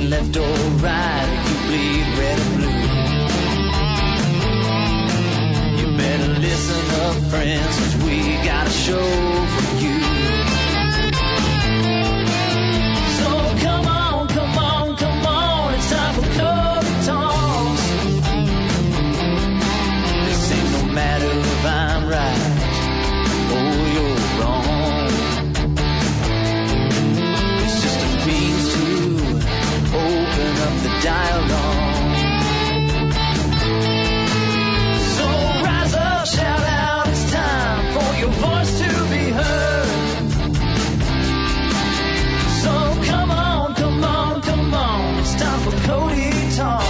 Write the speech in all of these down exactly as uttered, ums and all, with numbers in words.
lean left or right, or you bleed red or blue. You better listen up, friends, 'cause we got a show for you. So come on, come on, come on, it's time for Cody Talks. This ain't no matter if I'm right or you're wrong. It's just a means to open up the dialogue. So rise up, shout out, it's time for your voice to be heard. So come on, come on, come on, it's time for Cody Talks.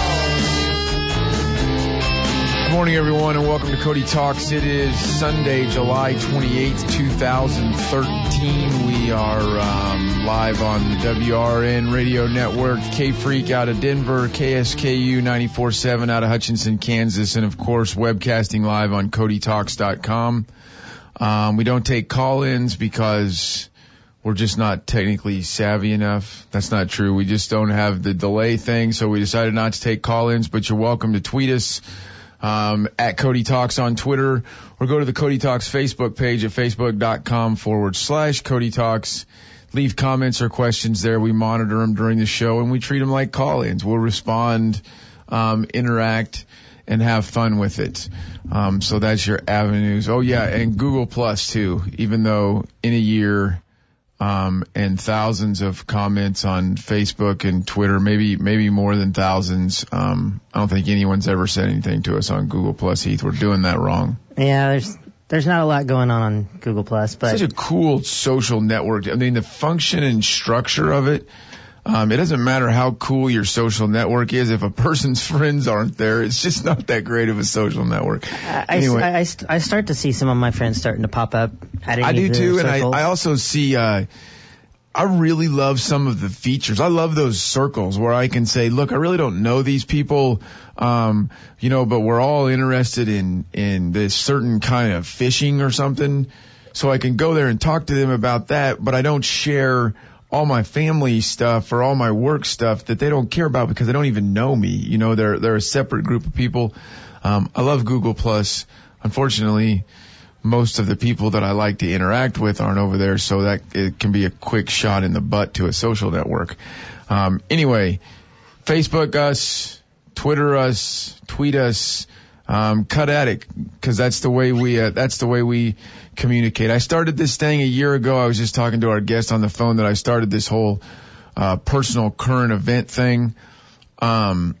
Good morning, everyone, and welcome to Cody Talks. It is Sunday, July twenty-eighth, twenty thirteen. We are um, live on the W R N Radio Network, K-Freak out of Denver, K S K U ninety-four point seven out of Hutchinson, Kansas, and, of course, webcasting live on Cody Talks dot com. Um, we don't take call-ins because we're just not technically savvy enough. That's not true. We just don't have the delay thing, so we decided not to take call-ins, but you're welcome to tweet us. Um, at Cody Talks on Twitter, or go to the Cody Talks Facebook page at facebook.com forward slash Cody Talks. Leave comments or questions there. We monitor them during the show, and we treat them like call-ins. We'll respond, um, interact, and have fun with it. Um, so that's your avenues. Oh, yeah, and Google Plus, too, even though in a year um, and thousands of comments on Facebook and Twitter, maybe maybe more than thousands. Um, I don't think anyone's ever said anything to us on Google Plus, Heath. We're doing that wrong. Yeah, there's there's not a lot going on on Google Plus, but such a cool social network. I mean, the function and structure of it. Um, it doesn't matter how cool your social network is. If a person's friends aren't there, it's just not that great of a social network. I, anyway. I, I, I start to see some of my friends starting to pop up. I do too, and I, I also see, uh, I really love some of the features. I love those circles where I can say, look, I really don't know these people, um, you know, but we're all interested in, in this certain kind of fishing or something. So I can go there and talk to them about that, but I don't share all my family stuff or all my work stuff that they don't care about because they don't even know me. You know, they're, they're a separate group of people. Um, I love Google Plus. Unfortunately, most of the people that I like to interact with aren't over there, so that it can be a quick shot in the butt to a social network. Um, anyway, Facebook us, Twitter us, tweet us, um, cut at it, because that's the way we uh, that's the way we communicate. I started this thing a year ago. I was just talking to our guest on the phone that I started this whole uh, personal current event thing. Um,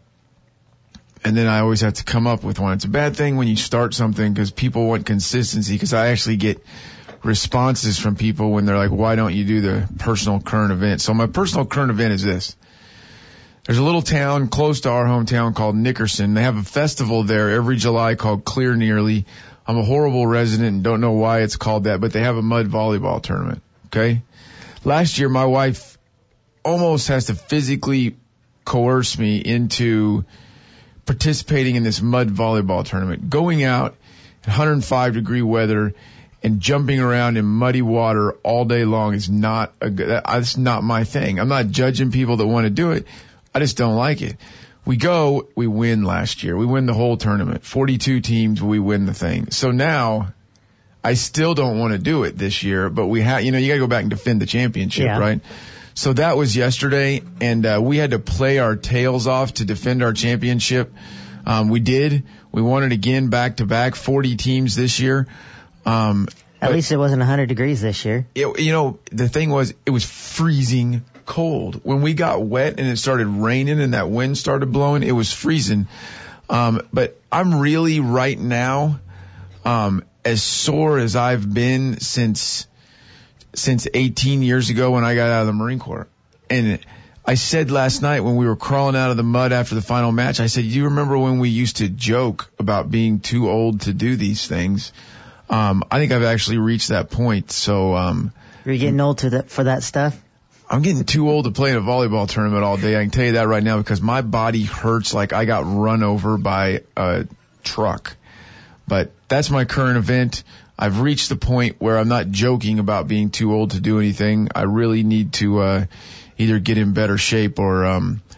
And then I always have to come up with one. It's a bad thing when you start something because people want consistency, because I actually get responses from people when they're like, why don't you do the personal current event? So my personal current event is this. There's a little town close to our hometown called Nickerson. They have a festival there every July called Clear Nearly. I'm a horrible resident and don't know why it's called that, but they have a mud volleyball tournament. Okay? Last year, my wife almost has to physically coerce me into participating in this mud volleyball tournament, going out in one hundred five degree weather and jumping around in muddy water all day long is not a good, that's not my thing. I'm not judging people that want to do it. I just don't like it. We go, we win last year. We win the whole tournament. forty-two teams, we win the thing. So now I still don't want to do it this year, but we have, you know, you got to go back and defend the championship, yeah. Right? So that was yesterday, and uh, we had to play our tails off to defend our championship. Um, we did. We won it again back to back, forty teams this year. Um, At least it wasn't one hundred degrees this year. It, you know, the thing was, it was freezing cold. When we got wet and it started raining and that wind started blowing, it was freezing. Um, but I'm really right now um, as sore as I've been since since eighteen years ago when I got out of the Marine Corps. And I said last night when we were crawling out of the mud after the final match, I said, do you remember when we used to joke about being too old to do these things? Um, I think I've actually reached that point. So, um, you're getting old to that, for that stuff? I'm getting too old to play in a volleyball tournament all day. I can tell you that right now because my body hurts like I got run over by a truck. But that's my current event. I've reached the point where I'm not joking about being too old to do anything. I really need to, uh, either get in better shape or, um,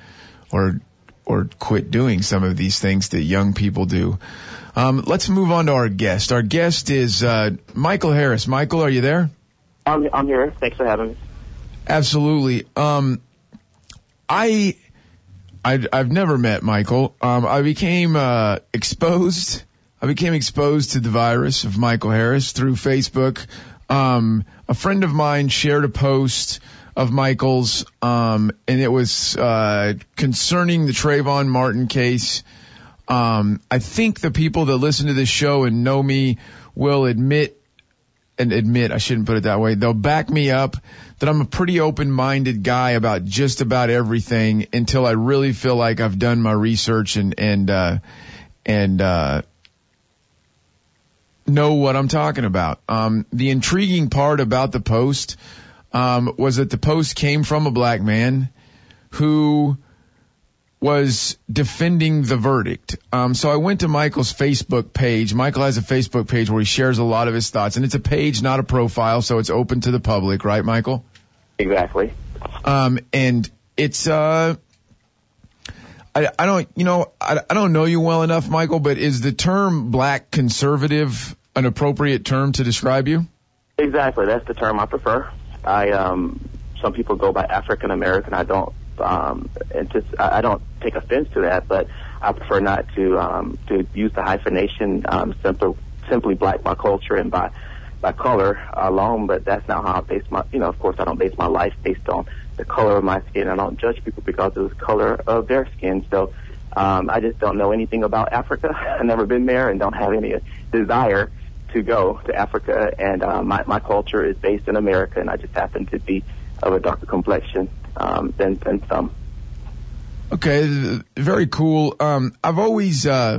or or quit doing some of these things that young people do. Um, let's move on to our guest. Our guest is uh, Michael Harris. Michael, are you there? I'm, I'm here. Thanks for having me. Absolutely. Um, I, I, I've never met Michael. Um, I became uh, exposed. I became exposed to the virus of Michael Harris through Facebook. Um, a friend of mine shared a post of Michael's, um, and it was uh, concerning the Trayvon Martin case. Um, I think the people that listen to this show and know me will admit, and admit, I shouldn't put it that way, they'll back me up that I'm a pretty open-minded guy about just about everything until I really feel like I've done my research and, and, uh, and, uh, know what I'm talking about. Um, the intriguing part about the post, um, was that the post came from a black man who was defending the verdict. Um, so I went to Michael's Facebook page. Michael has a Facebook page where he shares a lot of his thoughts, and it's a page, not a profile, so it's open to the public, right, Michael? Exactly. Um, and it's, uh, I, I don't, you know, I, I don't know you well enough, Michael, but is the term black conservative an appropriate term to describe you? Exactly. That's the term I prefer. I, um, some people go by African American. I don't, um, and just, I don't take offense to that, but I prefer not to, um, to use the hyphenation, um, simply, simply black by culture and by, by color alone, but that's not how I base my, you know, of course I don't base my life based on the color of my skin. I don't judge people because of the color of their skin. So, um, I just don't know anything about Africa. I've never been there and don't have any desire to go to Africa. And, uh, my, my culture is based in America, and I just happen to be of a darker complexion, um, than, than some. Okay. Very cool. Um, I've always, uh,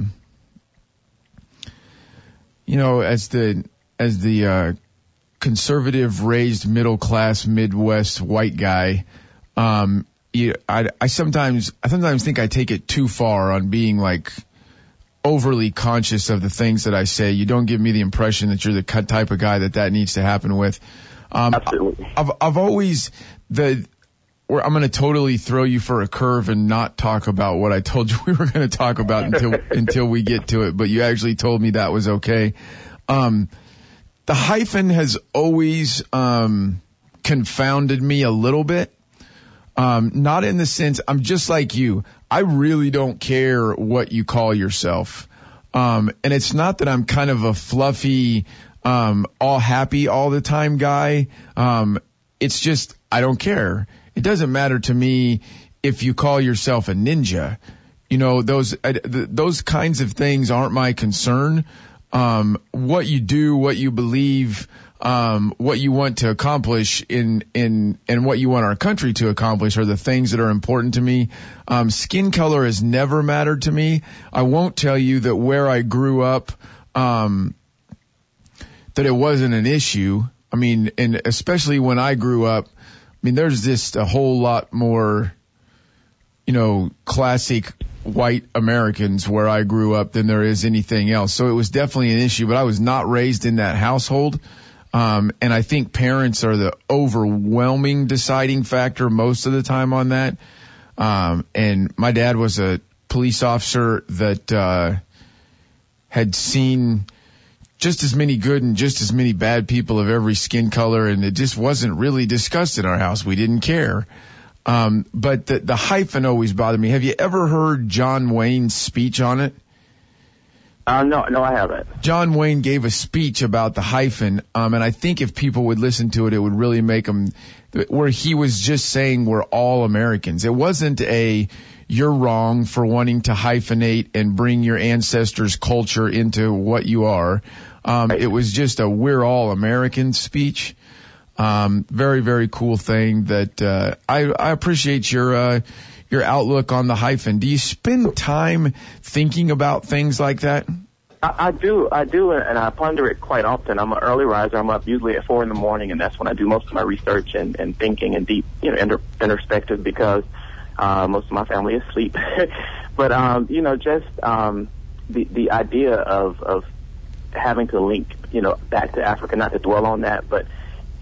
you know, as the, as the, uh, conservative, raised, middle-class, Midwest white guy, um, you, I, I sometimes, I sometimes think I take it too far on being like overly conscious of the things that I say. You don't give me the impression that you're the type of guy that that needs to happen with. Um, Absolutely. I've, I've always the. Or I'm going to totally throw you for a curve and not talk about what I told you we were going to talk about until until we get to it. But you actually told me that was okay. Um, the hyphen has always um, confounded me a little bit. Um, not in the sense, I'm just like you. I really don't care what you call yourself. Um, and it's not that I'm kind of a fluffy, um, all happy all the time guy. Um, it's just, I don't care. It doesn't matter to me if you call yourself a ninja. You know, those, uh, th- those kinds of things aren't my concern. Um, what you do, what you believe, um, what you want to accomplish in, in, and what you want our country to accomplish are the things that are important to me. Um, skin color has never mattered to me. I won't tell you that where I grew up, um, that it wasn't an issue. I mean, and especially when I grew up, I mean, there's just a whole lot more, you know, classic white Americans where I grew up than there is anything else. So it was definitely an issue, but I was not raised in that household. Um, and I think parents are the overwhelming deciding factor most of the time on that. Um, and my dad was a police officer that, uh, had seen just as many good and just as many bad people of every skin color, and it just wasn't really discussed in our house. We didn't care. Um, but the, the hyphen always bothered me. Have you ever heard John Wayne's speech on it? Uh, no, no, I haven't. John Wayne gave a speech about the hyphen, um, and I think if people would listen to it, it would really make them, where he was just saying we're all Americans. It wasn't a, you're wrong for wanting to hyphenate and bring your ancestors' culture into what you are. Um, it was just a we're all Americans speech. Um, very, very cool thing that, uh, I, I appreciate your, uh, your outlook on the hyphen. Do you spend time thinking about things like that? I, I do, I do, and I ponder it quite often. I'm an early riser. I'm up usually at four in the morning, and that's when I do most of my research and, and thinking and deep, you know, inter- introspective because, uh, most of my family is asleep. But, um, you know, just, um, the, the idea of, of having to link, you know, back to Africa, not to dwell on that, but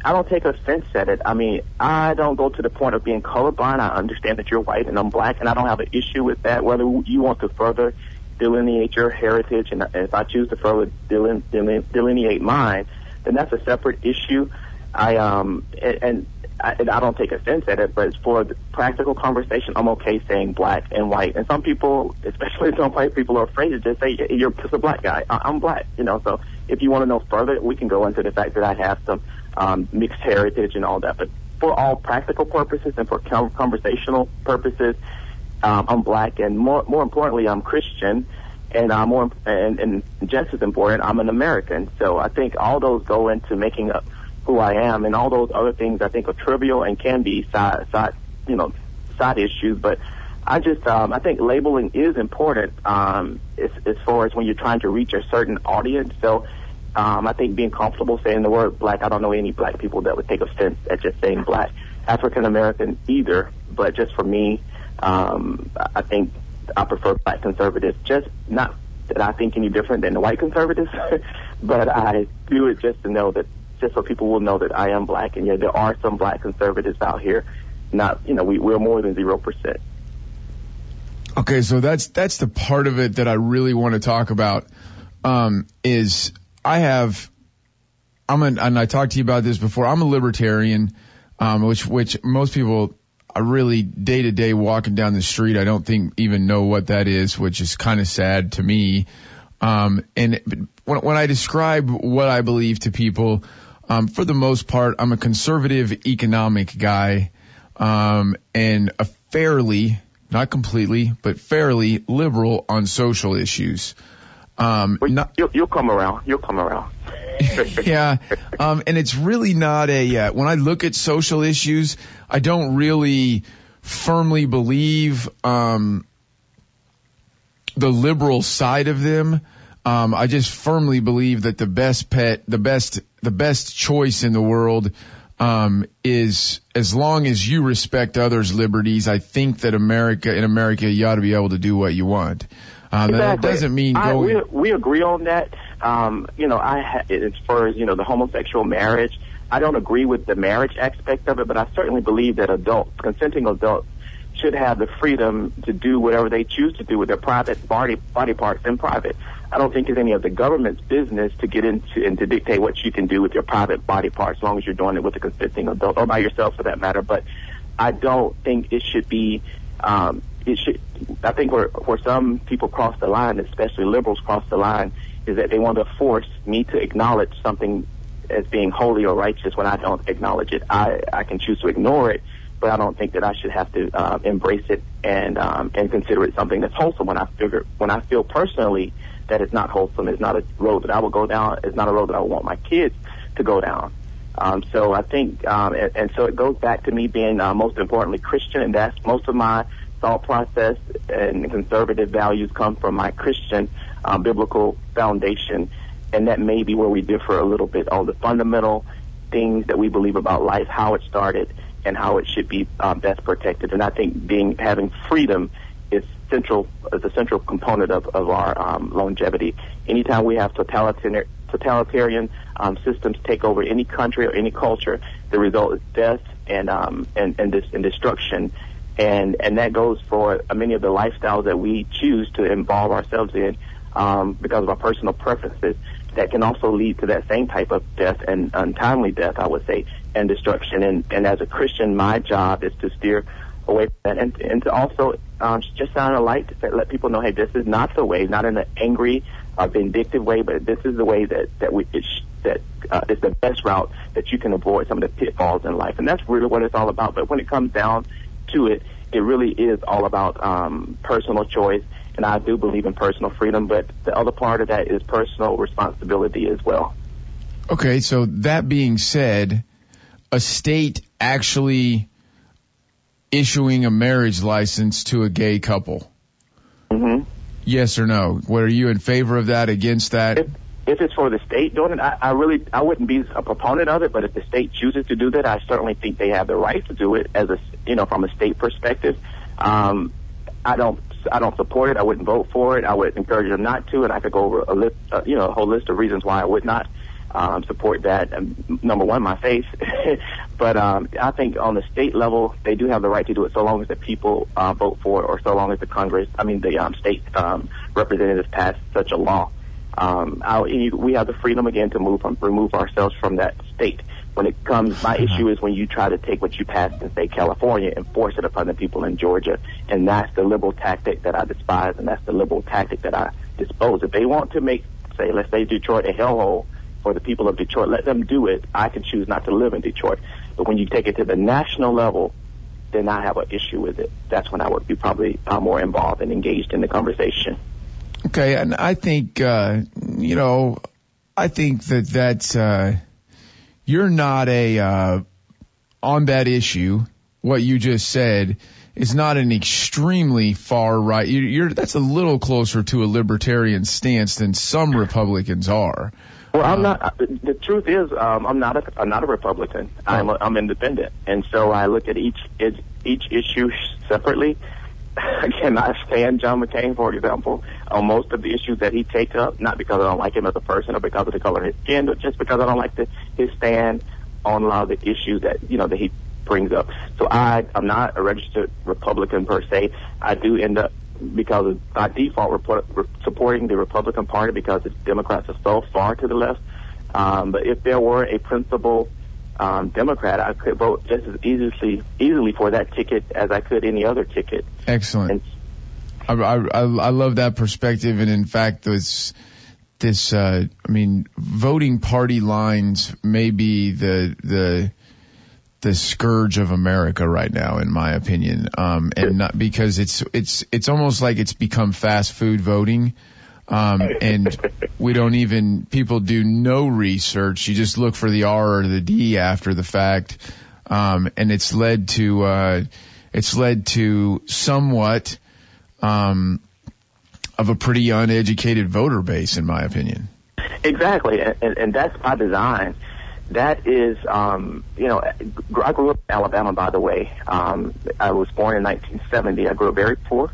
I don't take offense at it. I mean, I don't go to the point of being colorblind. I understand that you're white and I'm black, and I don't have an issue with that. Whether you want to further delineate your heritage, and if I choose to further deline, deline, delineate mine, then that's a separate issue. I um and, and I, and I don't take offense at it, but for the practical conversation, I'm okay saying black and white. And some people, especially some white people, are afraid to just say you're just a black guy. I, I'm black, you know. So if you want to know further, we can go into the fact that I have some um, mixed heritage and all that. But for all practical purposes and for conversational purposes, um, I'm black, and more more importantly, I'm Christian. And uh, more and, and just as important, I'm an American. So I think all those go into making up who I am, and all those other things I think are trivial and can be side, side, you know, side issues. But I just, um, I think labeling is important um, as, as far as when you're trying to reach a certain audience. So um, I think being comfortable saying the word black, I don't know any black people that would take offense at just saying black. African American either, but just for me, um, I think I prefer black conservatives. Just not that I think any different than the white conservatives, but I do it just to know that. Just so people will know that I am black, and yeah, there are some black conservatives out here. Not, you know, we, we're more than zero percent. Okay, so that's that's the part of it that I really want to talk about. Um, is I have, I'm an, and I talked to you about this before. I'm a libertarian, um, which which most people are really day to day walking down the street. I don't think even know what that is, which is kind of sad to me. Um, and when, when I describe what I believe to people. Um, for the most part, I'm a conservative economic guy, um, and a fairly, not completely, but fairly liberal on social issues. Um, well, not, you'll, you'll come around. You'll come around. yeah. Um, and it's really not a, uh, when I look at social issues, I don't really firmly believe, um, the liberal side of them. Um, I just firmly believe that the best pet, the best, the best choice in the world, um, is as long as you respect others' liberties. I think that America, in America, you ought to be able to do what you want. Um, exactly. That doesn't mean I, going. We, we agree on that. Um, you know, I ha- as far as you know, the homosexual marriage, I don't agree with the marriage aspect of it, but I certainly believe that adults, consenting adults, should have the freedom to do whatever they choose to do with their private body body parts in private. I don't think it's any of the government's business to get into and to dictate what you can do with your private body parts, as long as you're doing it with a consenting adult or by yourself for that matter. But I don't think it should be. Um, it should. I think where where some people cross the line, especially liberals cross the line, is that they want to force me to acknowledge something as being holy or righteous when I don't acknowledge it. I I can choose to ignore it, but I don't think that I should have to uh, embrace it and um, and consider it something that's wholesome when I figure when I feel personally that it's not wholesome. It's not a road that I will go down. It's not a road that I want my kids to go down. Um, so I think, um, and, and so it goes back to me being uh, most importantly Christian, and that's most of my thought process and conservative values come from my Christian uh, biblical foundation, and that may be where we differ a little bit on the fundamental things that we believe about life, how it started, and how it should be uh, best protected. And I think being having freedom is central, is a central component of, of our um, longevity. Anytime we have totalitarian, totalitarian um, systems take over any country or any culture, the result is death and um, and and, dis- and destruction. And and that goes for many of the lifestyles that we choose to involve ourselves in um, because of our personal preferences. That can also lead to that same type of death and untimely death, I would say, and destruction. And, and as a Christian, my job is to steer away from that and, and to also um, just sound a light to let people know, hey, this is not the way, not in an angry, uh, vindictive way, but this is the way that that we it sh- that uh, is the best route that you can avoid some of the pitfalls in life. And that's really what it's all about. But when it comes down to it, it really is all about um, personal choice. And I do believe in personal freedom, but the other part of that is personal responsibility as well. Okay, so that being said, a state actually issuing a marriage license to a gay couple. Mm-hmm. Yes or no? What, are you in favor of that, against that? If, if it's for the state doing it, I, I really, I wouldn't be a proponent of it, but if the state chooses to do that, I certainly think they have the right to do it as a, you know, from a state perspective. Um, I don't, I don't support it. I wouldn't vote for it. I would encourage them not to, and I could go over a list, uh, you know, a whole list of reasons why I would not. um, support that. Um, number one, my faith. But um, I think on the state level, they do have the right to do it so long as the people uh, vote for it, or so long as the Congress, I mean the um, state um, representatives pass such a law. Um, I, we have the freedom again to move from, remove ourselves from that state. When it comes, my issue is when you try to take what you passed in, say, California and force it upon the people in Georgia. And that's the liberal tactic that I despise, and that's the liberal tactic that I dispose. If they want to make, say, let's say Detroit a hellhole for the people of Detroit, let them do it. I can choose not to live in Detroit. But when you take it to the national level, then I have an issue with it. That's when I would be probably uh, more involved and engaged in the conversation. Okay, and I think, uh, you know, I think that that's, uh, you're not a, uh, on that issue, what you just said is not an extremely far right. You're, you're that's a little closer to a libertarian stance than some Republicans are. Well, I'm not. The truth is, um, I'm not a I'm not a Republican. I'm a, I'm independent, and so I look at each each issue separately. I cannot stand John McCain, for example, on most of the issues that he takes up. Not because I don't like him as a person or because of the color of his skin, but just because I don't like the, his stand on a lot of the issues that you know that he brings up. So I I'm not a registered Republican per se. I do end up, because of, by default, report, re- supporting the Republican Party because the Democrats are so far to the left. Um, but if there were a principal um, Democrat, I could vote just as easily easily for that ticket as I could any other ticket. Excellent. And, I, I, I love that perspective, and in fact, this this uh, I mean, voting party lines may be the the the scourge of America right now, in my opinion. Um, and not because it's, it's, it's almost like it's become fast food voting. Um, and we don't even, people do no research. You just look for the R or the D after the fact. Um, and it's led to, uh, it's led to somewhat, um, of a pretty uneducated voter base, in my opinion. Exactly. And, and, and that's by design. That is, um, you know, I grew up in Alabama, by the way. Um, I was born in nineteen seventy. I grew up very poor.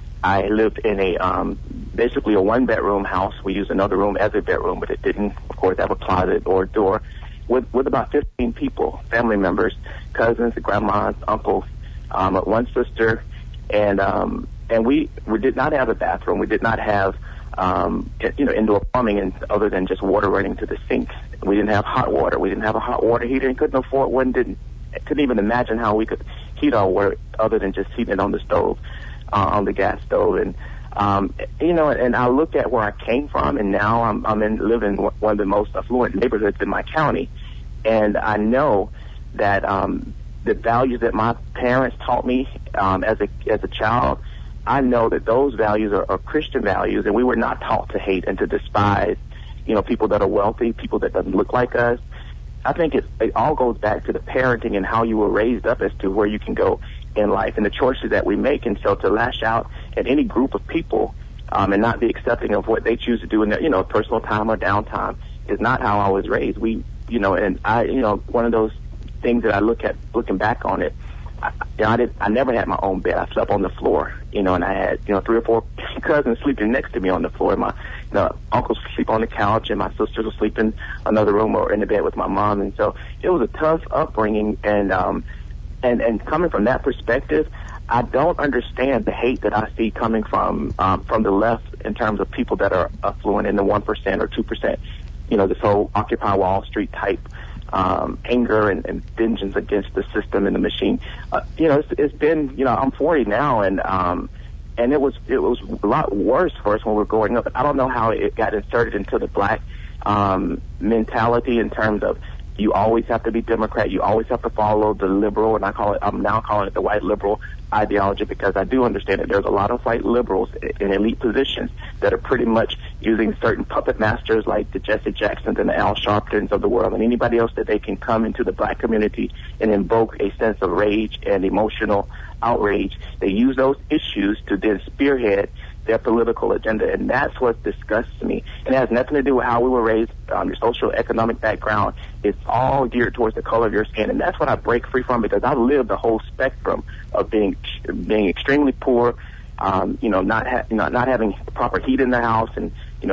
I lived in a, um, basically a one-bedroom house. We used another room as a bedroom, but it didn't, of course, have a closet or a door, with, with about fifteen people, family members, cousins, grandmas, uncles, um, one sister, and, um, and we, we did not have a bathroom. We did not have, um, you know, indoor plumbing, and other than just water running to the sink. We didn't have hot water. We didn't have a hot water heater, and couldn't afford one. Didn't couldn't even imagine how we could heat our water other than just heating it on the stove, uh, on the gas stove. And um, you know, and I look at where I came from, and now I'm I'm in living in one of the most affluent neighborhoods in my county, and I know that um, the values that my parents taught me um, as a as a child, I know that those values are, are Christian values, and we were not taught to hate and to despise, you know, people that are wealthy, people that doesn't look like us. I think it, it all goes back to the parenting and how you were raised up as to where you can go in life and the choices that we make. And so to lash out at any group of people um, and not be accepting of what they choose to do in their, you know, personal time or downtime is not how I was raised. We, you know, and I, you know, one of those things that I look at, looking back on it, I, you know, I, did, I never had my own bed. I slept on the floor, you know, and I had, you know, three or four cousins sleeping next to me on the floor. My you know, uncles would sleep on the couch, and my sisters would sleep in another room or in the bed with my mom. And so it was a tough upbringing. And um, and and coming from that perspective, I don't understand the hate that I see coming from um, from the left in terms of people that are affluent in the one percent or two percent. You know, this whole Occupy Wall Street type. Um, anger and, and vengeance against the system and the machine. Uh, you know, it's, it's been, you know, I'm forty now, and um, and it was it was a lot worse for us when we were growing up. I don't know how it got inserted into the black um, mentality in terms of you always have to be Democrat, you always have to follow the liberal, and I call it, I'm now calling it the white liberal ideology, because I do understand that there's a lot of white liberals in elite positions that are pretty much using certain puppet masters like the Jesse Jacksons and the Al Sharptons of the world, and anybody else that they can come into the black community and invoke a sense of rage and emotional outrage. They use those issues to then spearhead their political agenda, and that's what disgusts me. And it has nothing to do with how we were raised, um, your social economic background. It's all geared towards the color of your skin, and that's what I break free from, because I lived the whole spectrum of being being extremely poor, um, you know, not ha- you know, not having proper heat in the house, and you know,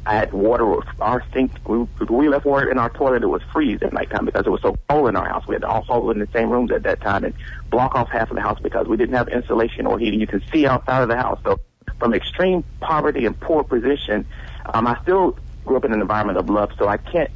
I had water, our sink, we, we left water in our toilet, it was freeze at nighttime because it was so cold in our house. We had to all live in the same rooms at that time and block off half of the house because we didn't have insulation or heating. You could see outside of the house. So from extreme poverty and poor position, um, I still grew up in an environment of love, so I can't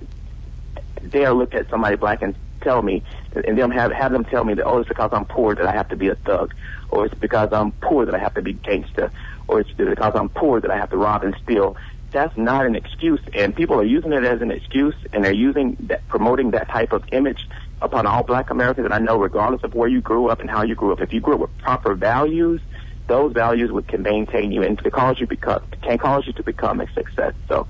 dare look at somebody black and tell me, and them have, have them tell me that, oh, it's because I'm poor that I have to be a thug, or it's because I'm poor that I have to be gangster, or it's because I'm poor that I have to rob and steal. That's not an excuse, and people are using it as an excuse, and they're using that, promoting that type of image upon all black Americans. And I know regardless of where you grew up and how you grew up, if you grew up with proper values, those values would can maintain you and to cause you become can cause you to become a success. So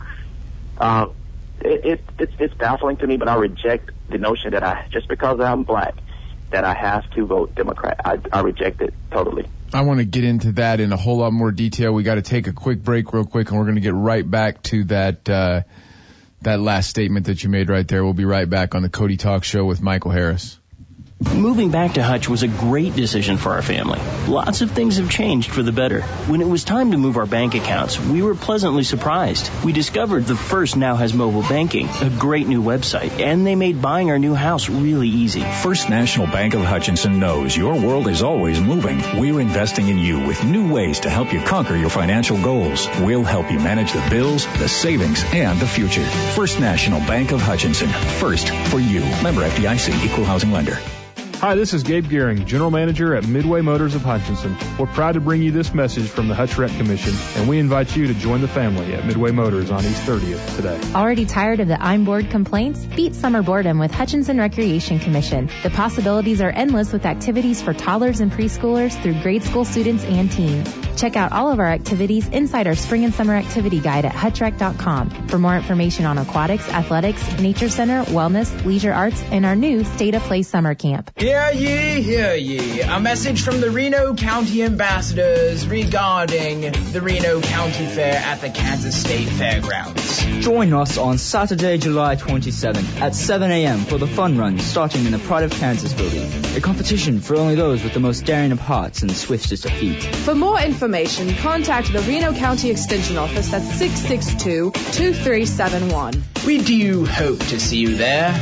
uh, it, it it's it's baffling to me, but I reject the notion that I just because I'm black that I have to vote Democrat. I, I reject it totally. I want to get into that in a whole lot more detail. We got to take a quick break real quick, and we're going to get right back to that uh, that last statement that you made right there. We'll be right back on the Cody Talk Show with Michael Harris. Moving back to Hutch was a great decision for our family. Lots of things have changed for the better. When it was time to move our bank accounts, we were pleasantly surprised. We discovered the First now has mobile banking, a great new website, and they made buying our new house really easy. First National Bank of Hutchinson knows your world is always moving. We're investing in you with new ways to help you conquer your financial goals. We'll help you manage the bills, the savings, and the future. First National Bank of Hutchinson. First for you. Member F D I C, Equal Housing Lender. Hi, this is Gabe Gearing, General Manager at Midway Motors of Hutchinson. We're proud to bring you this message from the Hutch Rec Commission, and we invite you to join the family at Midway Motors on East thirtieth today. Already tired of the I'm bored complaints? Beat summer boredom with Hutchinson Recreation Commission. The possibilities are endless with activities for toddlers and preschoolers through grade school students and teens. Check out all of our activities inside our spring and summer activity guide at hutch rec dot com. For more information on aquatics, athletics, nature center, wellness, leisure arts, and our new State of Play summer camp. Hear ye, hear ye. A message from the Reno County Ambassadors regarding the Reno County Fair at the Kansas State Fairgrounds. Join us on Saturday, July twenty-seventh at seven a.m. for the fun run starting in the Pride of Kansas building. A competition for only those with the most daring of hearts and swiftest of feet. For more information, contact the Reno County Extension Office at six six two, two three seven one. We do hope to see you there.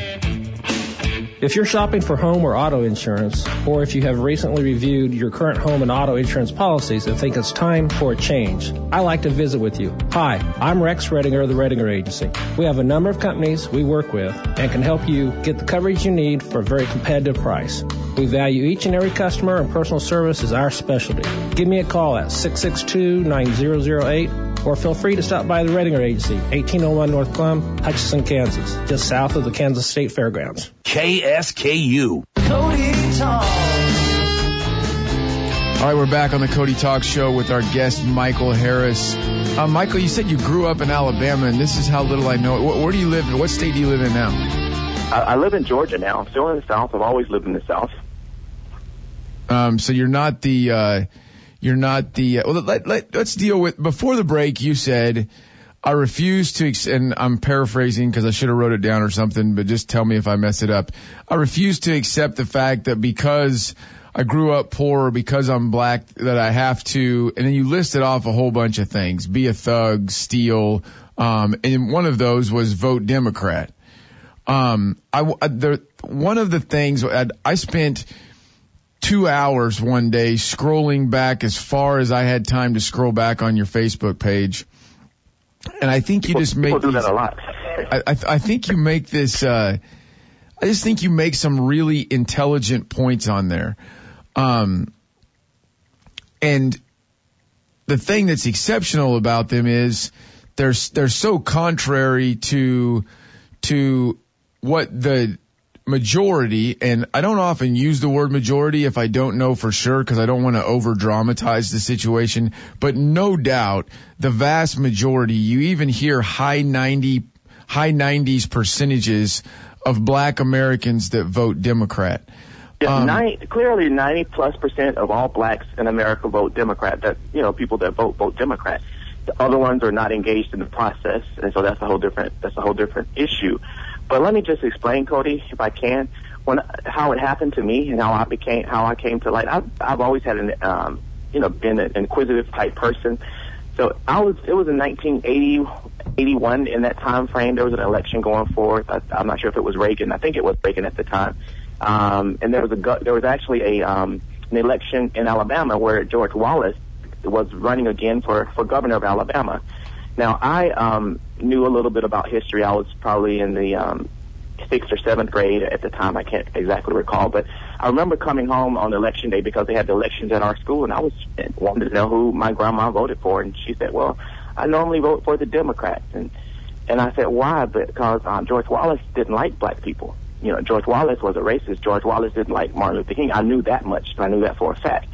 If you're shopping for home or auto insurance, or if you have recently reviewed your current home and auto insurance policies and think it's time for a change, I'd like to visit with you. Hi, I'm Rex Redinger of the Redinger Agency. We have a number of companies we work with and can help you get the coverage you need for a very competitive price. We value each and every customer, and personal service is our specialty. Give me a call at six six two, nine zero zero eight or feel free to stop by the Redinger Agency, eighteen oh one North Plum, Hutchinson, Kansas, just south of the Kansas State Fairgrounds. K S K U. Cody Talk. All right, we're back on the Cody Talk Show with our guest, Michael Harris. Uh, Michael, you said you grew up in Alabama, and this is how little I know it. Where, where do you live? What state do you live in now? I, I live in Georgia now. I'm still in the South. I've always lived in the South. Um, so you're not the... Uh, You're not the, uh, well, let, let, let's deal with, before the break, you said, I refuse to, ex- and I'm paraphrasing because I should have wrote it down or something, but just tell me if I mess it up. I refuse to accept the fact that because I grew up poor or because I'm black that I have to, and then you listed off a whole bunch of things, be a thug, steal, um, and one of those was vote Democrat. Um, I, the, one of the things, I, I spent two hours one day scrolling back as far as I had time to scroll back on your Facebook page. And I think you just make people do these, that a lot. I, I, I think you make this, uh, I just think you make some really intelligent points on there. Um, and the thing that's exceptional about them is they're, they're so contrary to, to what the majority, and I don't often use the word majority if I don't know for sure because I don't want to over dramatize the situation, but no doubt the vast majority, you even hear high ninety, high nineties percentages of black Americans that vote Democrat. Yeah, um, ninety, clearly ninety plus percent of all blacks in America vote Democrat. That, you know, people that vote, vote Democrat. The other ones are not engaged in the process, and so that's a whole different, that's a whole different issue. But let me just explain, Cody, if I can, when how it happened to me and how I became, how I came to light. I've, I've always had an, um, you know, been an inquisitive type person. So I was, it was in nineteen eighty, eighty-one in that time frame. There was an election going forth. I, I'm not sure if it was Reagan. I think it was Reagan at the time. Um, and there was a, go- there was actually a, um, an election in Alabama where George Wallace was running again for, for governor of Alabama. Now, I, um, knew a little bit about history. I was probably in the, um, sixth or seventh grade at the time. I can't exactly recall, but I remember coming home on election day because they had the elections at our school, and I was wanted to know who my grandma voted for, and she said, well, I normally vote for the Democrats. And and I said, why? Because um, George Wallace didn't like black people. You know, George Wallace was a racist. George Wallace didn't like Martin Luther King. I knew that much. I knew that for a fact.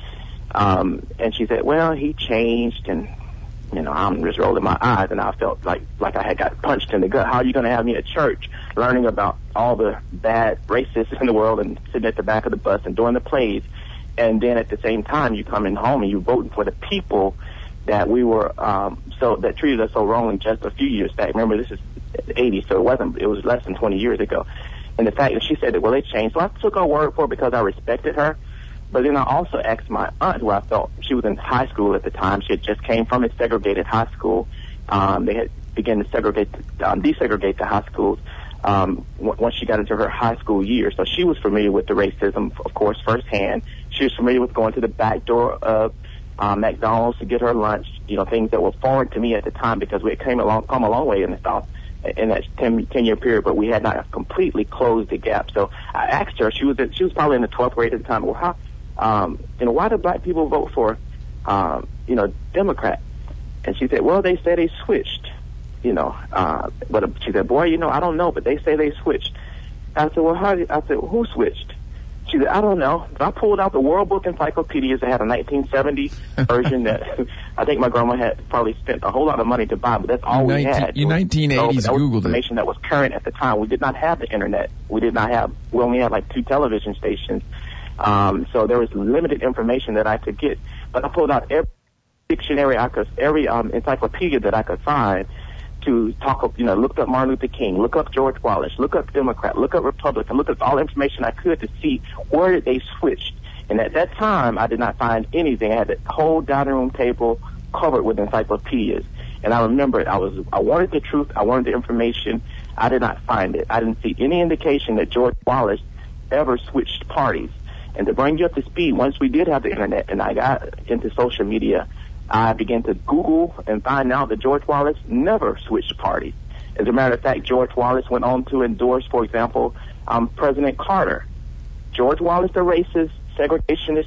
Um, and she said, well, he changed, and you know, I'm just rolling my eyes, and I felt like like I had got punched in the gut. How are you going to have me at church learning about all the bad racists in the world and sitting at the back of the bus and doing the plays, and then at the same time you coming home and you voting for the people that we were um, so that treated us so wrongly just a few years back. Remember, this is eighty, so it wasn't. It was less than twenty years ago. And the fact that she said that, well, it changed. So I took her word for it because I respected her. But then I also asked my aunt, who I felt she was in high school at the time. She had just came from a segregated high school. Um, they had begun to segregate, um, desegregate the high schools um, w- once she got into her high school years. So she was familiar with the racism, of course, firsthand. She was familiar with going to the back door of um, McDonald's to get her lunch. You know, things that were foreign to me at the time because we had came along, come a long way in the South in that ten, ten year period, but we had not completely closed the gap. So I asked her. She was at, she was probably in the twelfth grade at the time. Well, how? Um, you know, why do black people vote for, um, you know, Democrat? And she said, well, they say they switched, you know, uh, but she said, boy, you know, I don't know, but they say they switched. I said, well, how did, I said, well, who switched? She said, I don't know. So I pulled out the World Book Encyclopedias that had a nineteen seventy version that I think my grandma had probably spent a whole lot of money to buy, but that's all we had. In nineteen eighties, so that was Googled information it. that was current at the time. We did not have the internet. We did not have, we only had like two television stations. Um, so there was limited information that I could get. But I pulled out every dictionary I could, every um, encyclopedia that I could find to talk, you know, looked up Martin Luther King, look up George Wallace, look up Democrat, look up Republican, look up all the information I could to see where did they switch. And at that time, I did not find anything. I had the whole dining room table covered with encyclopedias. And I remember it. I was, I wanted the truth. I wanted the information. I did not find it. I didn't see any indication that George Wallace ever switched parties. And to bring you up to speed, once we did have the internet and I got into social media, I began to Google and find out that George Wallace never switched parties. As a matter of fact, George Wallace went on to endorse, for example, um, President Carter. George Wallace, the racist, segregationist,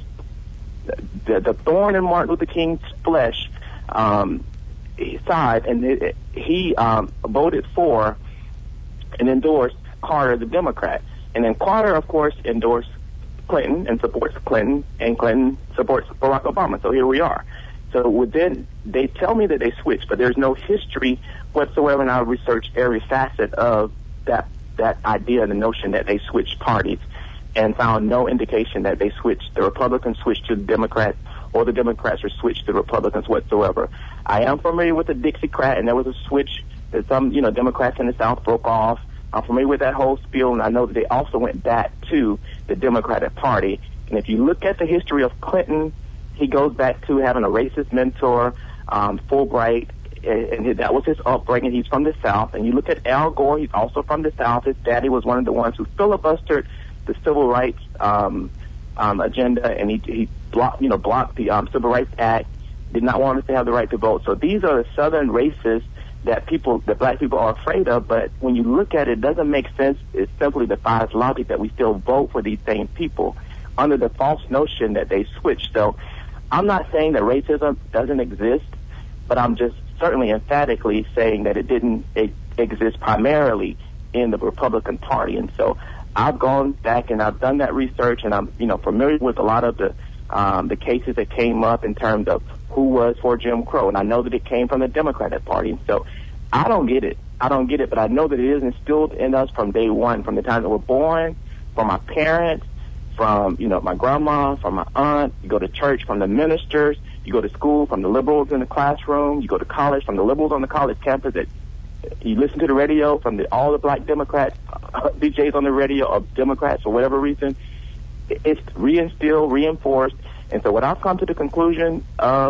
the, the thorn in Martin Luther King's flesh um, side, and it, it, he um, voted for and endorsed Carter, the Democrat. And then Carter, of course, endorsed Clinton and supports Clinton, and Clinton supports Barack Obama. So here we are. So within, they tell me that they switched, but there's no history whatsoever, and I researched every facet of that that idea and the notion that they switched parties, and found no indication that they switched. The Republicans switched to the Democrats, or the Democrats were switched to the Republicans whatsoever. I am familiar with the Dixiecrat, and there was a switch that some, you know, Democrats in the South broke off. I'm familiar with that whole spiel, and I know that they also went back to the Democratic Party. And if you look at the history of Clinton, he goes back to having a racist mentor, um, Fulbright, and, and that was his upbringing. He's from the South. And you look at Al Gore, he's also from the South. His daddy was one of the ones who filibustered the civil rights um, um, agenda, and he, he blocked, you know, blocked the um, Civil Rights Act, did not want us to have the right to vote. So these are the Southern racists that people, that black people are afraid of, but when you look at it, it doesn't make sense. It simply defies logic that we still vote for these same people under the false notion that they switched. So I'm not saying that racism doesn't exist, but I'm just certainly emphatically saying that it didn't it exist primarily in the Republican Party. And so I've gone back and I've done that research, and I'm, you know, familiar with a lot of the um, the cases that came up in terms of who was for Jim Crow, and I know that it came from the Democratic Party. And so I don't get it. I don't get it, but I know that it is instilled in us from day one, from the time that we're born, from our parents, from, you know, my grandma, from my aunt. You go to church from the ministers. You go to school from the liberals in the classroom. You go to college from the liberals on the college campus. That you listen to the radio from the, all the black Democrats, uh, D Js on the radio of Democrats for whatever reason. It's reinstilled, reinforced. And so what I've come to the conclusion of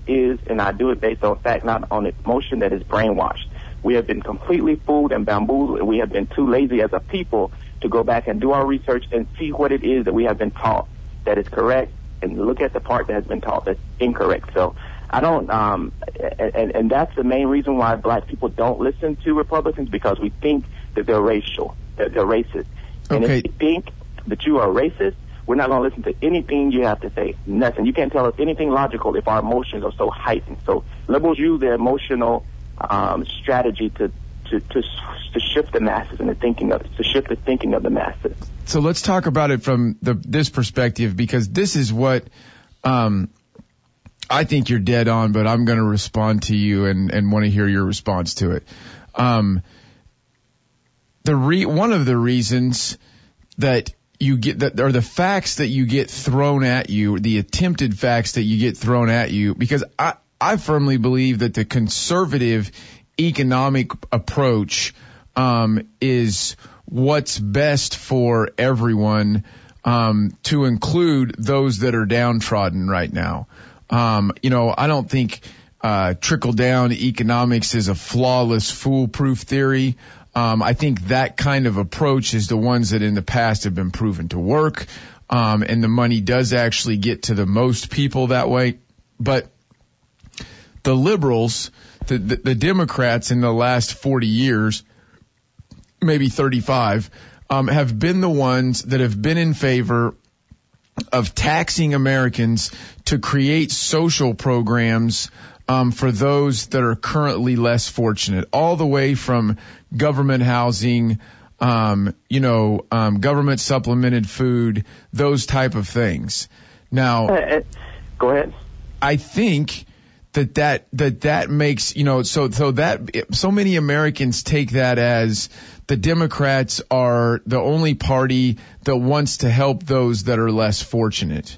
is, and I do it based on fact, not on emotion that is brainwashed. We have been completely fooled and bamboozled, and we have been too lazy as a people to go back and do our research and see what it is that we have been taught that is correct, and look at the part that has been taught that's incorrect. So I don't, um, and, and that's the main reason why black people don't listen to Republicans, because we think that they're racial, that they're racist. And Okay. if you think that you are racist, we're not going to listen to anything you have to say. Nothing. You can't tell us anything logical if our emotions are so heightened. So liberals use their emotional um, strategy to, to to to shift the masses and the thinking of to shift the thinking of the masses. So let's talk about it from the this perspective, because this is what um, I think you're dead on, but I'm going to respond to you and, and want to hear your response to it. Um, the re- one of the reasons that you get that, or the facts that you get thrown at you, the attempted facts that you get thrown at you, because I, I firmly believe that the conservative economic approach um, is what's best for everyone, um, to include those that are downtrodden right now. Um, you know, I don't think uh, trickle-down economics is a flawless, foolproof theory. Um, I think that kind of approach is the ones that in the past have been proven to work, um, and the money does actually get to the most people that way. But the liberals, the, the, the Democrats in the last forty years, maybe thirty-five, um, have been the ones that have been in favor of taxing Americans to create social programs um, for those that are currently less fortunate, all the way from government housing, um, you know, um, government supplemented food, those type of things. Now, uh, go ahead. I think that that that that makes, you know, so so that so many Americans take that as the Democrats are the only party that wants to help those that are less fortunate.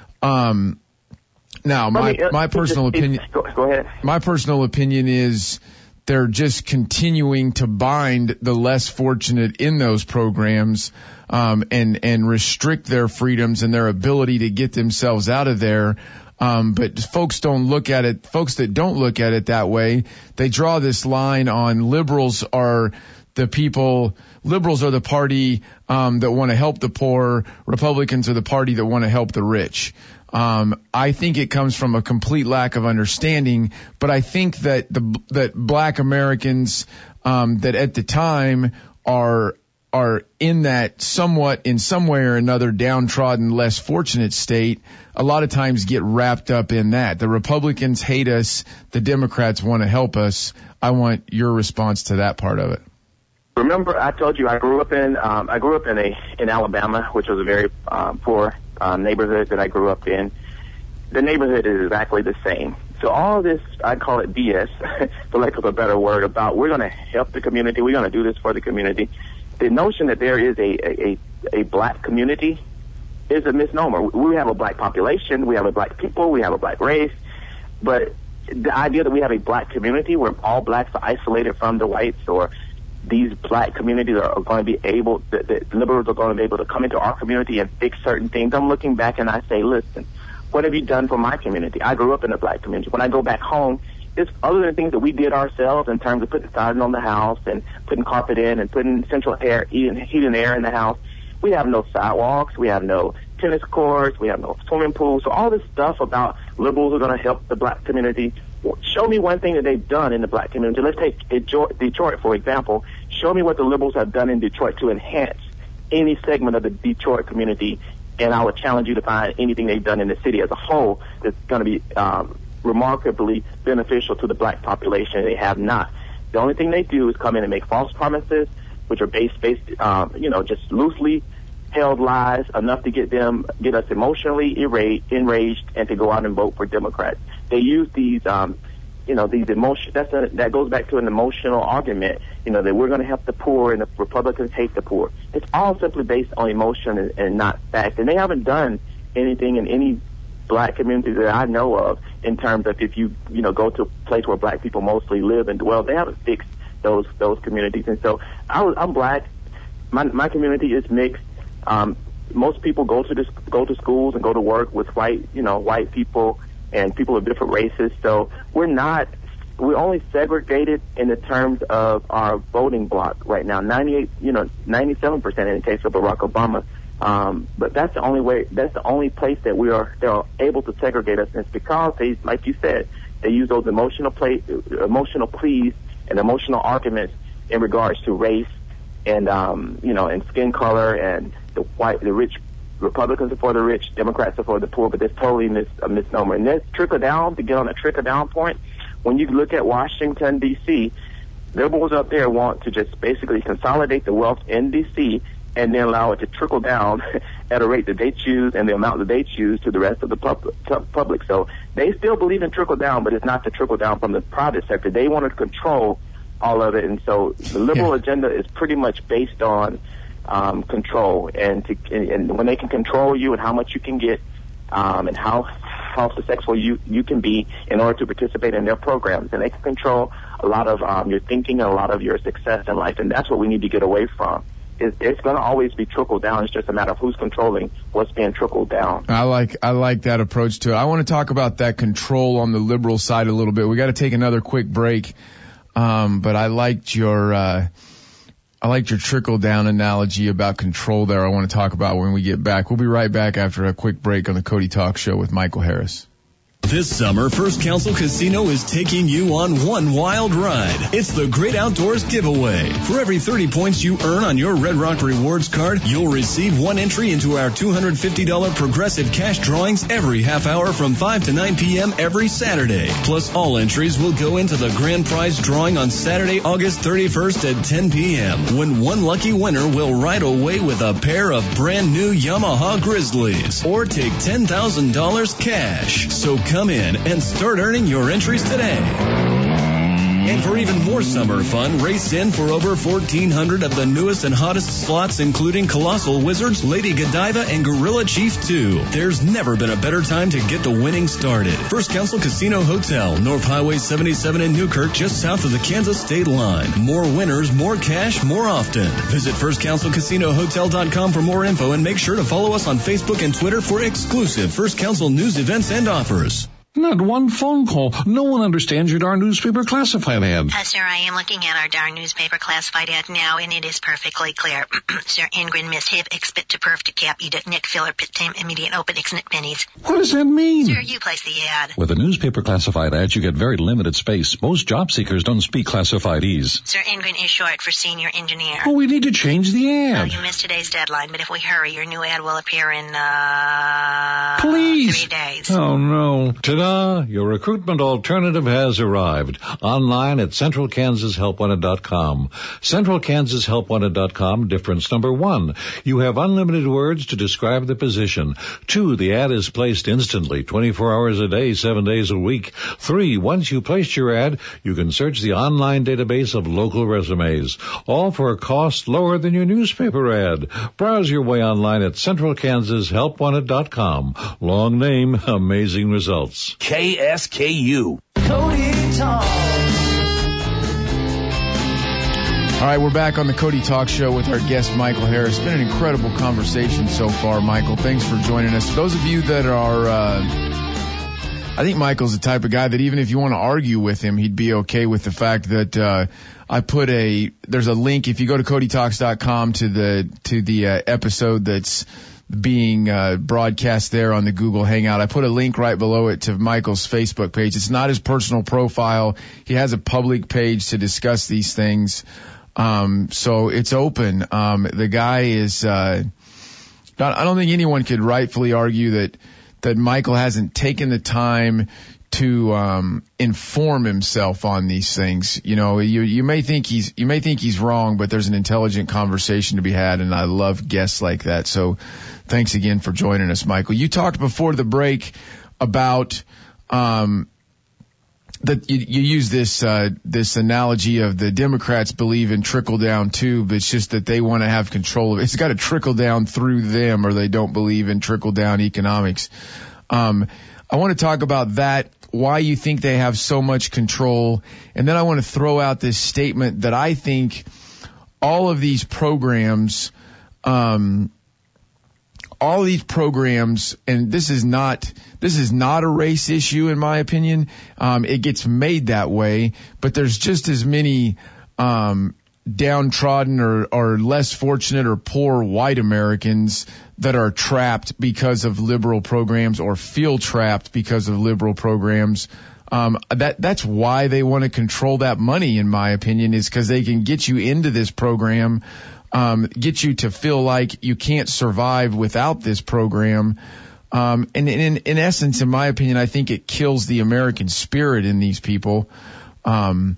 Um, now, my me, uh, my personal just, opinion. Go, go ahead. My personal opinion is they're just continuing to bind the less fortunate in those programs, um, and and restrict their freedoms and their ability to get themselves out of there. Um, but folks don't look at it, folks that don't look at it that way, they draw this line on liberals are the people, liberals are the party, um, that want to help the poor, Republicans are the party that want to help the rich. Um, I think it comes from a complete lack of understanding, but I think that the, that black Americans, um, that at the time are, are in that somewhat, in some way or another, downtrodden, less fortunate state, a lot of times get wrapped up in that. The Republicans hate us. The Democrats want to help us. I want your response to that part of it. Remember, I told you I grew up in, um, I grew up in a, in Alabama, which was a very, um, poor, um, neighborhood that I grew up in. The neighborhood is exactly the same. So all this, I call it B S, for lack of a better word, about we're going to help the community, we're going to do this for the community. The notion that there is a, a, a black community is a misnomer. We have a black population, we have a black people, we have a black race, but the idea that we have a black community where all blacks are isolated from the whites, or these black communities are, are going to be able, that, that liberals are going to be able to come into our community and fix certain things. I'm looking back and I say, listen, what have you done for my community? I grew up in a black community. When I go back home, it's other than things that we did ourselves in terms of putting siding on the house and putting carpet in and putting central air, heat and air in the house. We have no sidewalks. We have no tennis courts. We have no swimming pools. So all this stuff about liberals are going to help the black community. Well, show me one thing that they've done in the black community. Let's take Detroit, for example. Show me what the liberals have done in Detroit to enhance any segment of the Detroit community, and I would challenge you to find anything they've done in the city as a whole that's going to be um, remarkably beneficial to the black population. They have not. The only thing they do is come in and make false promises, which are based, based, um, you know, just loosely held lies, enough to get them, get us emotionally enraged, enraged, and to go out and vote for Democrats. They use these, um, you know, these emotion. That's a, that goes back to an emotional argument, you know, that we're going to help the poor and the Republicans hate the poor. It's all simply based on emotion and, and not fact. And they haven't done anything in any black community that I know of in terms of if you, you know, go to a place where black people mostly live and dwell, they haven't fixed those those communities. And so I was, I'm black. My my community is mixed. Um, most people go to this, go to schools and go to work with white, you know, white people and people of different races. So we're not, we're only segregated in the terms of our voting bloc right now. ninety-eight, you know, ninety-seven percent in the case of Barack Obama. Um, but that's the only way, that's the only place that we are, they're able to segregate us. And it's because they, like you said, they use those emotional play, emotional pleas and emotional arguments in regards to race and, um, you know, and skin color, and the white, the rich Republicans are for the rich, Democrats are for the poor, but that's totally mis- a misnomer. And that's trickle down, to get on a trickle down point. When you look at Washington, D C, liberals up there want to just basically consolidate the wealth in D C and then allow it to trickle down at a rate that they choose and the amount that they choose to the rest of the pub- public. So they still believe in trickle down, but it's not to trickle down from the private sector. They want to control all of it. And so the liberal yeah. agenda is pretty much based on um, control. And, to, and, and when they can control you and how much you can get um, and how how successful you, you can be in order to participate in their programs. And they can control a lot of um, your thinking and a lot of your success in life. And that's what we need to get away from. It's going to always be trickled down. It's just a matter of who's controlling what's being trickled down. I like I like that approach to it. I want to talk about that control on the liberal side a little bit. We got to take another quick break, um, but I liked your uh, I liked your trickle down analogy about control there. I want to talk about when we get back. We'll be right back after a quick break on the Cody Talk Show with Michael Harris. This summer, First Council Casino is taking you on one wild ride. It's the Great Outdoors Giveaway. For every thirty points you earn on your Red Rock Rewards card, you'll receive one entry into our two hundred fifty dollars progressive cash drawings every half hour from five to nine p.m. every Saturday. Plus, all entries will go into the grand prize drawing on Saturday, August thirty-first at ten p.m. when one lucky winner will ride away with a pair of brand new Yamaha Grizzlies or take ten thousand dollars cash. So come in and start earning your entries today. And for even more summer fun, race in for over fourteen hundred of the newest and hottest slots, including Colossal Wizards, Lady Godiva, and Gorilla Chief two. There's never been a better time to get the winning started. First Council Casino Hotel, North Highway seventy-seven in Newkirk, just south of the Kansas state line. More winners, more cash, more often. Visit first council casino hotel dot com for more info, and make sure to follow us on Facebook and Twitter for exclusive First Council news, events, and offers. Not one phone call. No one understands your darn newspaper classified ad. Uh, sir, I am looking at our darn newspaper classified ad now, and it is perfectly clear. Sir, Ingrid missed hip, expit to perf to cap, edit, nick, filler, pit, time, immediate, open, exnit, pennies. What does that mean? Sir, you place the ad. With a newspaper classified ad, you get very limited space. Most job seekers don't speak classifiedese. Sir, Ingrid is short for senior engineer. Well, we need to change the ad. Well, you missed today's deadline, but if we hurry, your new ad will appear in, uh... Please. Three days. Oh, no. Ta-da! Your recruitment alternative has arrived. Online at central kansas help wanted dot com. central kansas help wanted dot com. Difference number one. You have unlimited words to describe the position. Two, the ad is placed instantly, twenty-four hours a day, seven days a week. Three, once you place your ad, you can search the online database of local resumes. All for a cost lower than your newspaper ad. Browse your way online at central kansas help wanted dot com. Long name, amazing results. K S K U. Cody Talk. All right, we're back on the Cody Talk Show with our guest, Michael Harris. It's been an incredible conversation so far, Michael. Thanks for joining us. For those of you that are, uh, I think Michael's the type of guy that even if you want to argue with him, he'd be okay with the fact that, uh, I put a, there's a link, if you go to cody talks dot com to the, to the, uh, episode that's being uh, broadcast there on the Google Hangout. I put a link right below it to Michael's Facebook page. It's not his personal profile. He has a public page to discuss these things. Um, so it's open. Um, the guy is, uh, not, I don't think anyone could rightfully argue that, that Michael hasn't taken the time to, um, inform himself on these things. You know, you, you may think he's, you may think he's wrong, but there's an intelligent conversation to be had, and I love guests like that. So thanks again for joining us, Michael. You talked before the break about, um, that you, you use this, uh, this analogy of the Democrats believe in trickle down too, but it's just that they want to have control of it. It's got to trickle down through them, or they don't believe in trickle down economics. Um, I want to talk about that, why you think they have so much control. And then I want to throw out this statement that I think all of these programs, um, all these programs, and this is not this is not a race issue in my opinion. Um, it gets made that way, but there's just as many um, downtrodden or, or less fortunate or poor white Americans that are trapped because of liberal programs or feel trapped because of liberal programs. Um, that, that's why they want to control that money, in my opinion, is because they can get you into this program, um, get you to feel like you can't survive without this program. Um, and in, in essence, in my opinion, I think it kills the American spirit in these people. Um,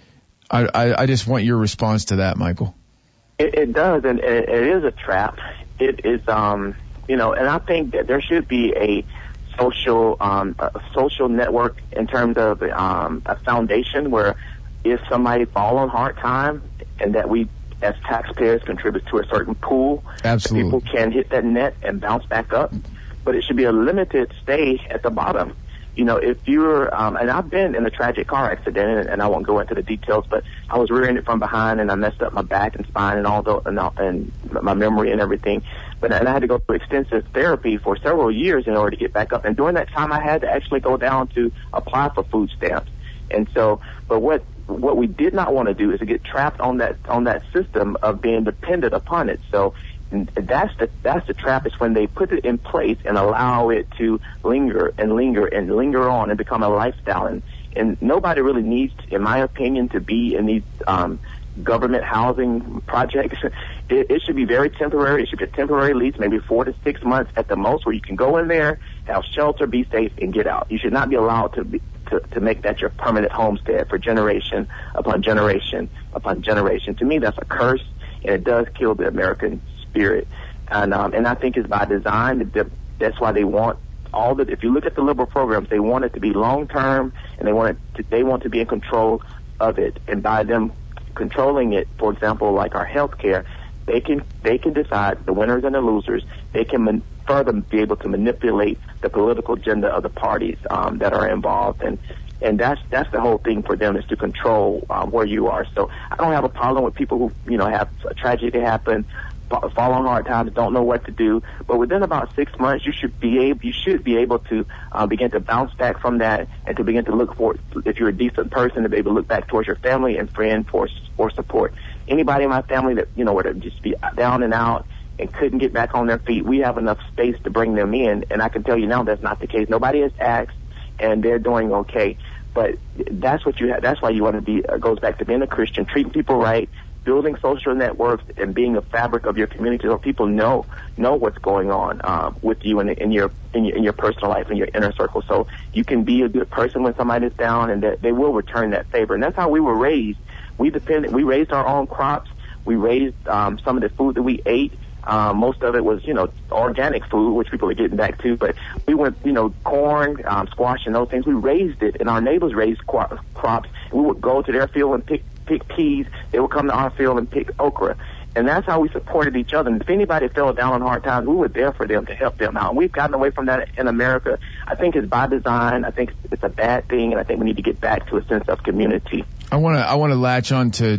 I, I, I just want your response to that, Michael. It, it does, and it, it is a trap. It is, um, you know, and I think that there should be a social um, a social network in terms of um, a foundation where if somebody fall on hard time and that we as taxpayers contribute to a certain pool, absolutely, people can hit that net and bounce back up. But it should be a limited stay at the bottom. You know, if you're, um, and I've been in a tragic car accident, and, and I won't go into the details, but I was rearing it from behind, and I messed up my back and spine and all the, and, all, and my memory and everything. But and I had to go through extensive therapy for several years in order to get back up. And during that time, I had to actually go down to apply for food stamps. And so, but what what we did not want to do is to get trapped on that on that system of being dependent upon it. So. And that's the that's the trap, is when they put it in place and allow it to linger and linger and linger on and become a lifestyle. And, and nobody really needs, in my opinion, to be in these um, government housing projects. It, it should be very temporary. It should be a temporary lease, maybe four to six months at the most, where you can go in there, have shelter, be safe, and get out. You should not be allowed to be, to, to make that your permanent homestead for generation upon generation upon generation. To me, that's a curse, and it does kill the American spirit, and um, and I think it's by design. That's why they want all the. If you look at the liberal programs, they want it to be long term, and they want it. To, they want to be in control of it. And by them controlling it, for example, like our health care, they can they can decide the winners and the losers. They can man, further be able to manipulate the political agenda of the parties um, that are involved, and and that's that's the whole thing for them, is to control um, where you are. So I don't have a problem with people who you know have a tragedy happen, fall on hard times, don't know what to do. But within about six months, you should be able, you should be able to uh, begin to bounce back from that, and to begin to look for, if you're a decent person, to be able to look back towards your family and friend for for support. Anybody in my family that you know were to just be down and out and couldn't get back on their feet, we have enough space to bring them in. And I can tell you now that's not the case. Nobody has asked, and they're doing okay. But that's what you have. That's why you want to be. Uh, goes back to being a Christian, treating people right, building social networks, and being a fabric of your community, so people know know what's going on uh, with you in, in your in your in your personal life, in your inner circle. So you can be a good person when somebody's down, and that they will return that favor. And that's how we were raised. We depended. We raised our own crops. We raised um, some of the food that we ate. Um, most of it was, you know, organic food, which people are getting back to. But we went, you know, corn, um, squash, and those things. We raised it, and our neighbors raised qu- crops. We would go to their field and pick pick peas. They would come to our field and pick okra. And that's how we supported each other. And if anybody fell down on hard times, we were there for them to help them out. And we've gotten away from that in America. I think it's by design. I think it's a bad thing, and I think we need to get back to a sense of community. I want to I want to latch on to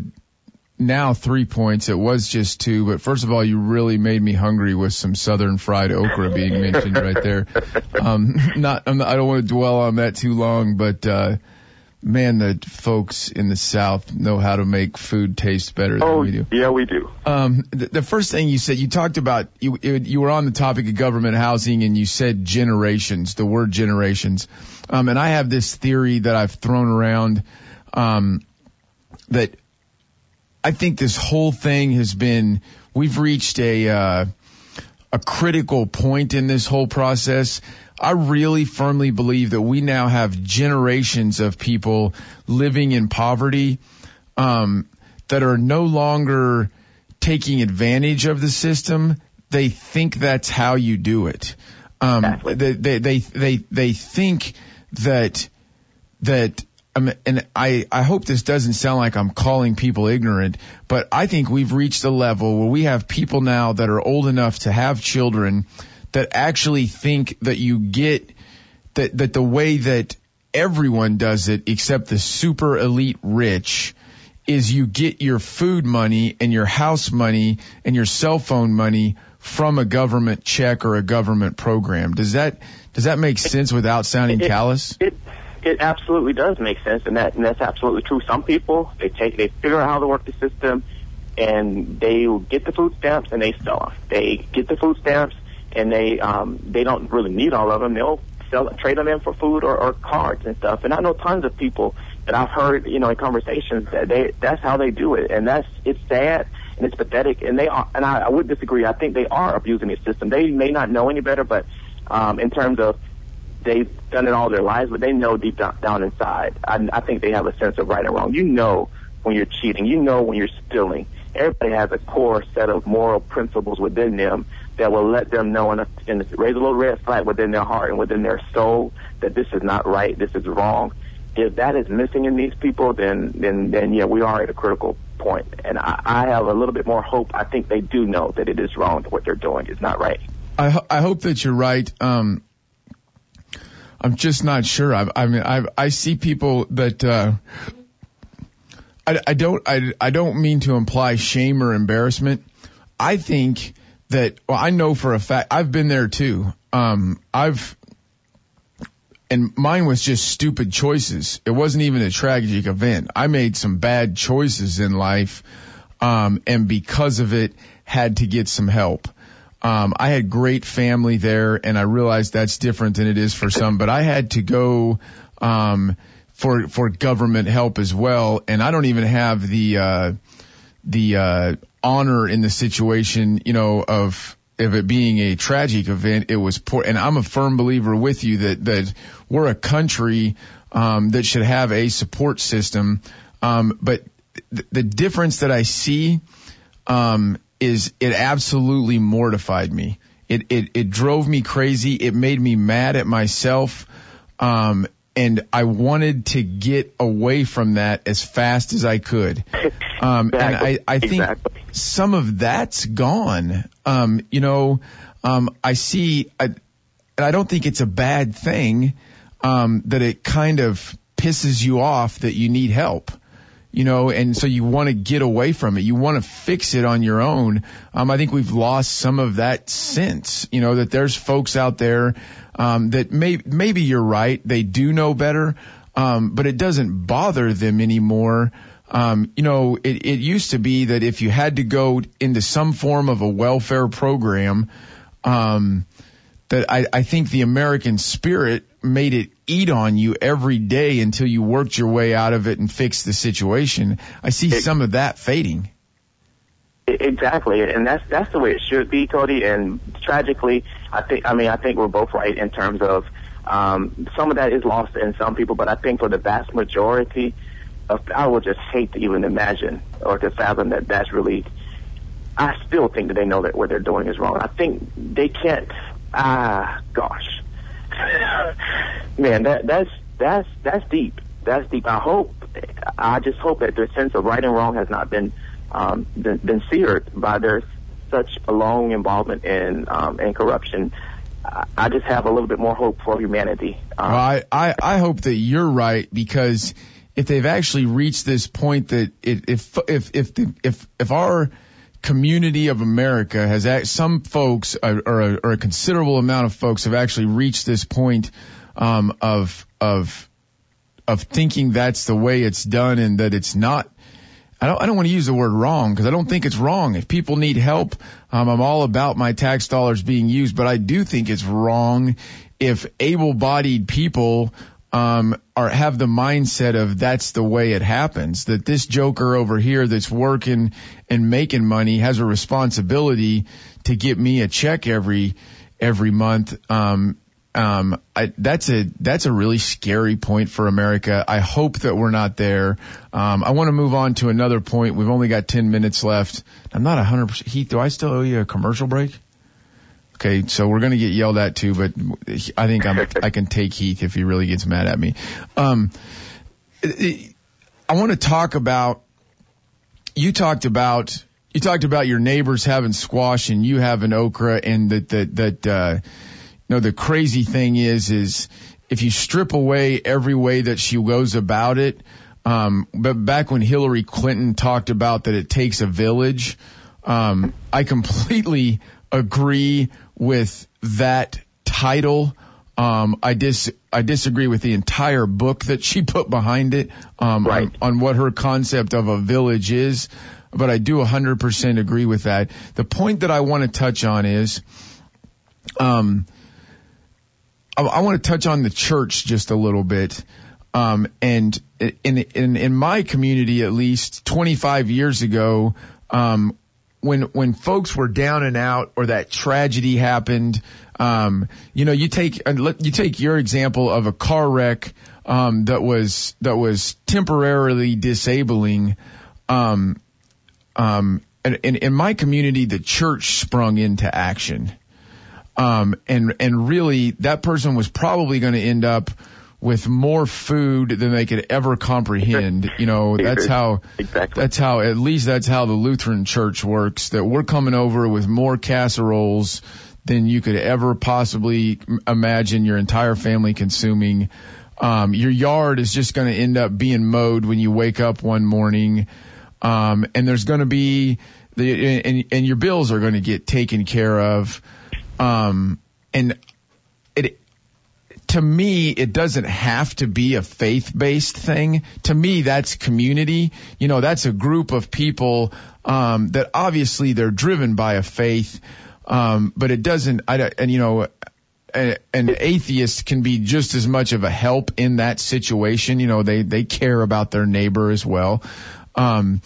now three points. It was just two, but first of all, you really made me hungry with some southern fried okra being mentioned right there. Um, not, I'm not I don't want to dwell on that too long, but uh, man, the folks in the South know how to make food taste better than oh, we do. Yeah, we do. Um, the, the first thing you said, you talked about, you, you were on the topic of government housing, and you said generations, the word generations. Um, and I have this theory that I've thrown around, um, that I think this whole thing has been, we've reached a, uh, a critical point in this whole process. I really firmly believe that we now have generations of people living in poverty, um, that are no longer taking advantage of the system. They think that's how you do it. Um, exactly. they, they, they, they, they think that, that, Um, and I, I hope this doesn't sound like I'm calling people ignorant, but I think we've reached a level where we have people now that are old enough to have children that actually think that you get that, that the way that everyone does it except the super elite rich is you get your food money and your house money and your cell phone money from a government check or a government program. Does that does that make sense without sounding it, callous? It it absolutely does make sense, and that and that's absolutely true. Some people they take they figure out how to work the system, and they get the food stamps and they sell them. They get the food stamps and they um they don't really need all of them. They'll sell trade them in for food or, or cards and stuff. And I know tons of people that I've heard, you know, in conversations that they that's how they do it, and that's it's sad and it's pathetic. And they are, and I, I would disagree. I think they are abusing the system. They may not know any better, but um, in terms of they've done it all their lives, but they know deep down, down inside. I, I think they have a sense of right and wrong. You know when you're cheating. You know when you're stealing. Everybody has a core set of moral principles within them that will let them know and, and raise a little red flag within their heart and within their soul that this is not right, this is wrong. If that is missing in these people, then, then, then yeah, we are at a critical point. And I, I have a little bit more hope. I think they do know that it is wrong, that what they're doing is not right. I, ho- I hope that you're right. Um, I'm just not sure. I, I mean, I, I see people that, uh, I, I don't, I, I don't mean to imply shame or embarrassment. I think that, well, I know for a fact, I've been there too. Um, I've, and mine was just stupid choices. It wasn't even a tragic event. I made some bad choices in life, um, and because of it, had to get some help. Um, I had great family there, and I realized that's different than it is for some, but I had to go, um, for, for government help as well. And I don't even have the, uh, the, uh, honor in the situation, you know, of, of it being a tragic event. It was poor. And I'm a firm believer with you that, that we're a country, um, that should have a support system. Um, but th- the difference that I see, um, is it absolutely mortified me. It, it, it drove me crazy. It made me mad at myself. Um, and I wanted to get away from that as fast as I could. Um, exactly. and I, I think exactly. some of that's gone. Um, you know, um, I see, I, and I don't think it's a bad thing, um, that it kind of pisses you off that you need help. You know, and so you want to get away from it. You want to fix it on your own. Um, I think we've lost some of that sense, you know, that there's folks out there, um, that may, maybe you're right. They do know better. Um, but it doesn't bother them anymore. Um, you know, it, it used to be that if you had to go into some form of a welfare program, um, that I, I think the American spirit made it eat on you every day until you worked your way out of it and fixed the situation. I see it, some of that fading. Exactly, and that's that's the way it should be, Cody. And tragically, I think I mean I think we're both right in terms of um, some of that is lost in some people, but I think for the vast majority, of, I would just hate to even imagine or to fathom that that's really. I still think that they know that what they're doing is wrong. I think they can't. Ah, gosh. Man, that that's that's that's deep. That's deep. I hope. I just hope that their sense of right and wrong has not been um, been, been seared by their such a long involvement in um, in corruption. I just have a little bit more hope for humanity. Um, well, I, I I hope that you're right, because if they've actually reached this point that it, if if if the, if if our community of America has act, some folks or a, or a considerable amount of folks have actually reached this point um, of of of thinking that's the way it's done and that it's not. I don't I don't want to use the word wrong, because I don't think it's wrong. If people need help, um, I'm all about my tax dollars being used, but I do think it's wrong if able-bodied people um, are have the mindset of that's the way it happens, that this joker over here that's working and making money has a responsibility to get me a check every every month. Um, um, I, that's a that's a really scary point for America. I hope that we're not there. Um, I want to move on to another point. We've only got ten minutes left. I'm not one hundred percent. Heath, do I still owe you a commercial break? Okay, so we're going to get yelled at too, but I think I'm, I can take Heath if he really gets mad at me. Um, I want to talk about, you talked about, you talked about your neighbors having squash and you having okra, and that, that, that, uh, you know, the crazy thing is, is if you strip away every way that she goes about it, um, but back when Hillary Clinton talked about that it takes a village, um, I completely agree with that title. Um, I dis I disagree with the entire book that she put behind it, um, right. on, on what her concept of a village is. But I do one hundred percent agree with that. The point that I want to touch on is, um, I, I want to touch on the church just a little bit. Um, and in, in, in my community, at least twenty-five years ago, um, when, when folks were down and out or that tragedy happened, um, you know, you take, you take your example of a car wreck, um, that was, that was temporarily disabling. Um, um, and, and in my community, the church sprung into action. Um, and, and really that person was probably going to end up with more food than they could ever comprehend. You know, that's how, exactly. that's how, at least that's how the Lutheran Church works, that we're coming over with more casseroles than you could ever possibly imagine your entire family consuming. Um, your yard is just going to end up being mowed when you wake up one morning. Um, and there's going to be the, and, and your bills are going to get taken care of. Um, and it, to me, it doesn't have to be a faith-based thing. To me, that's community. You know, that's a group of people, um, that obviously they're driven by a faith. Um, but it doesn't, I, and you know, a, an atheist can be just as much of a help in that situation. You know, they, they care about their neighbor as well. Um,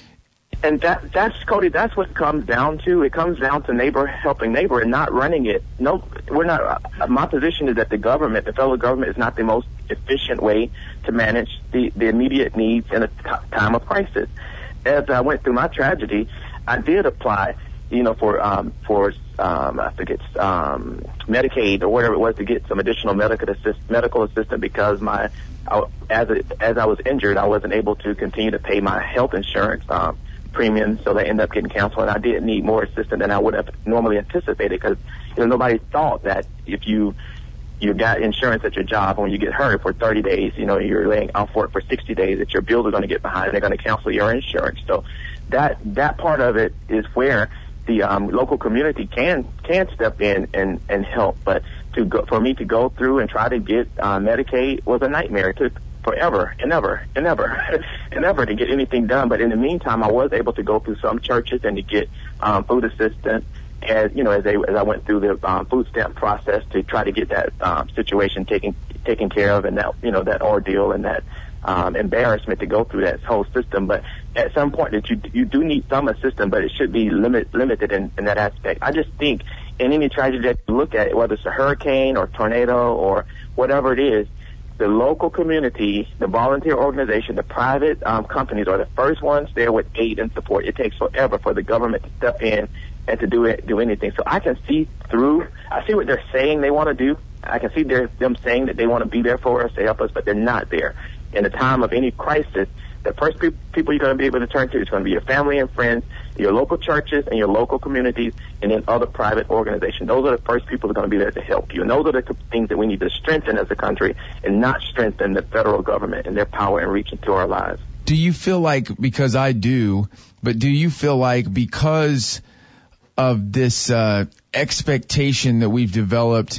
And that, that's, Cody, that's what it comes down to. It comes down to neighbor helping neighbor and not running it. No, we're not, uh, my position is that the government, the federal government, is not the most efficient way to manage the, the immediate needs in a t- time of crisis. As I went through my tragedy, I did apply, you know, for, um, for, um, I think it's, um, Medicaid or whatever it was to get some additional medical assist, medical assistance because my, I, as, a, as I was injured, I wasn't able to continue to pay my health insurance, um, premiums, so they end up getting canceled. And I did need more assistance than I would have normally anticipated because, you know, nobody thought that if you you got insurance at your job when you get hurt for thirty days, you know, you're laying out for it for sixty days, that your bills are going to get behind and they're going to cancel your insurance. So that that part of it is where the um, local community can can step in and and help. But to go for me to go through and try to get uh, Medicaid was a nightmare. It took forever and ever and ever and ever to get anything done. But in the meantime, I was able to go through some churches and to get um, food assistance as, you know, as, they, as I went through the um, food stamp process to try to get that um, situation taken taken care of and that, you know, that ordeal and that um, embarrassment to go through that whole system. But at some point that you you do need some assistance, but it should be limit, limited in, in that aspect. I just think in any tragedy that you look at, whether it's a hurricane or tornado or whatever it is, the local community, the volunteer organization, the private um, companies are the first ones there with aid and support. It takes forever for the government to step in and to do it, do anything. So I can see through, I see what they're saying they want to do. I can see their, them saying that they want to be there for us, to help us, but they're not there. In the time of any crisis, the first pe- people you're going to be able to turn to is going to be your family and friends, your local churches and your local communities, and then other private organizations. Those are the first people that are going to be there to help you. And those are the things that we need to strengthen as a country and not strengthen the federal government and their power and reach into our lives. Do you feel like, because I do, but do you feel like because of this uh, expectation that we've developed,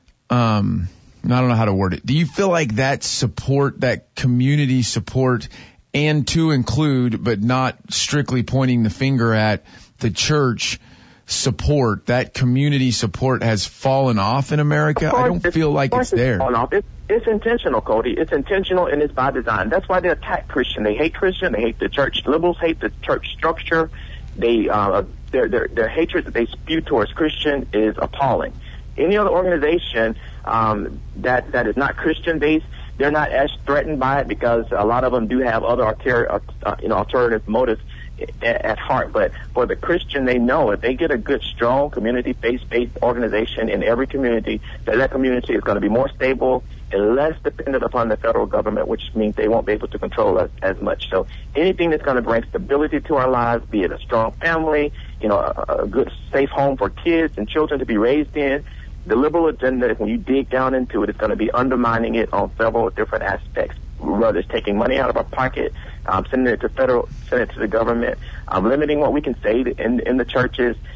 um, I don't know how to word it, do you feel like that support, that community support, and to include, but not strictly pointing the finger at the church support, that community support has fallen off in America? I don't feel like it's there. It's, it's intentional, Cody. It's intentional and it's by design. That's why they attack Christian. They hate Christian. They hate the church. Liberals hate the church structure. They, uh, their, their, their hatred that they spew towards Christian is appalling. Any other organization, um, that, that is not Christian based, they're not as threatened by it because a lot of them do have other alter, uh, you know, alternative motives at, at heart. But for the Christian, they know if they get a good, strong, community-based organization in every community, that that community is going to be more stable and less dependent upon the federal government, which means they won't be able to control us as much. So anything that's going to bring stability to our lives, be it a strong family, you know, a, a good, safe home for kids and children to be raised in, the liberal agenda, when you dig down into it, it's going to be undermining it on several different aspects. Whether it's taking money out of our pocket, um, sending it to federal, sending it to the government, um, limiting what we can say in in the churches,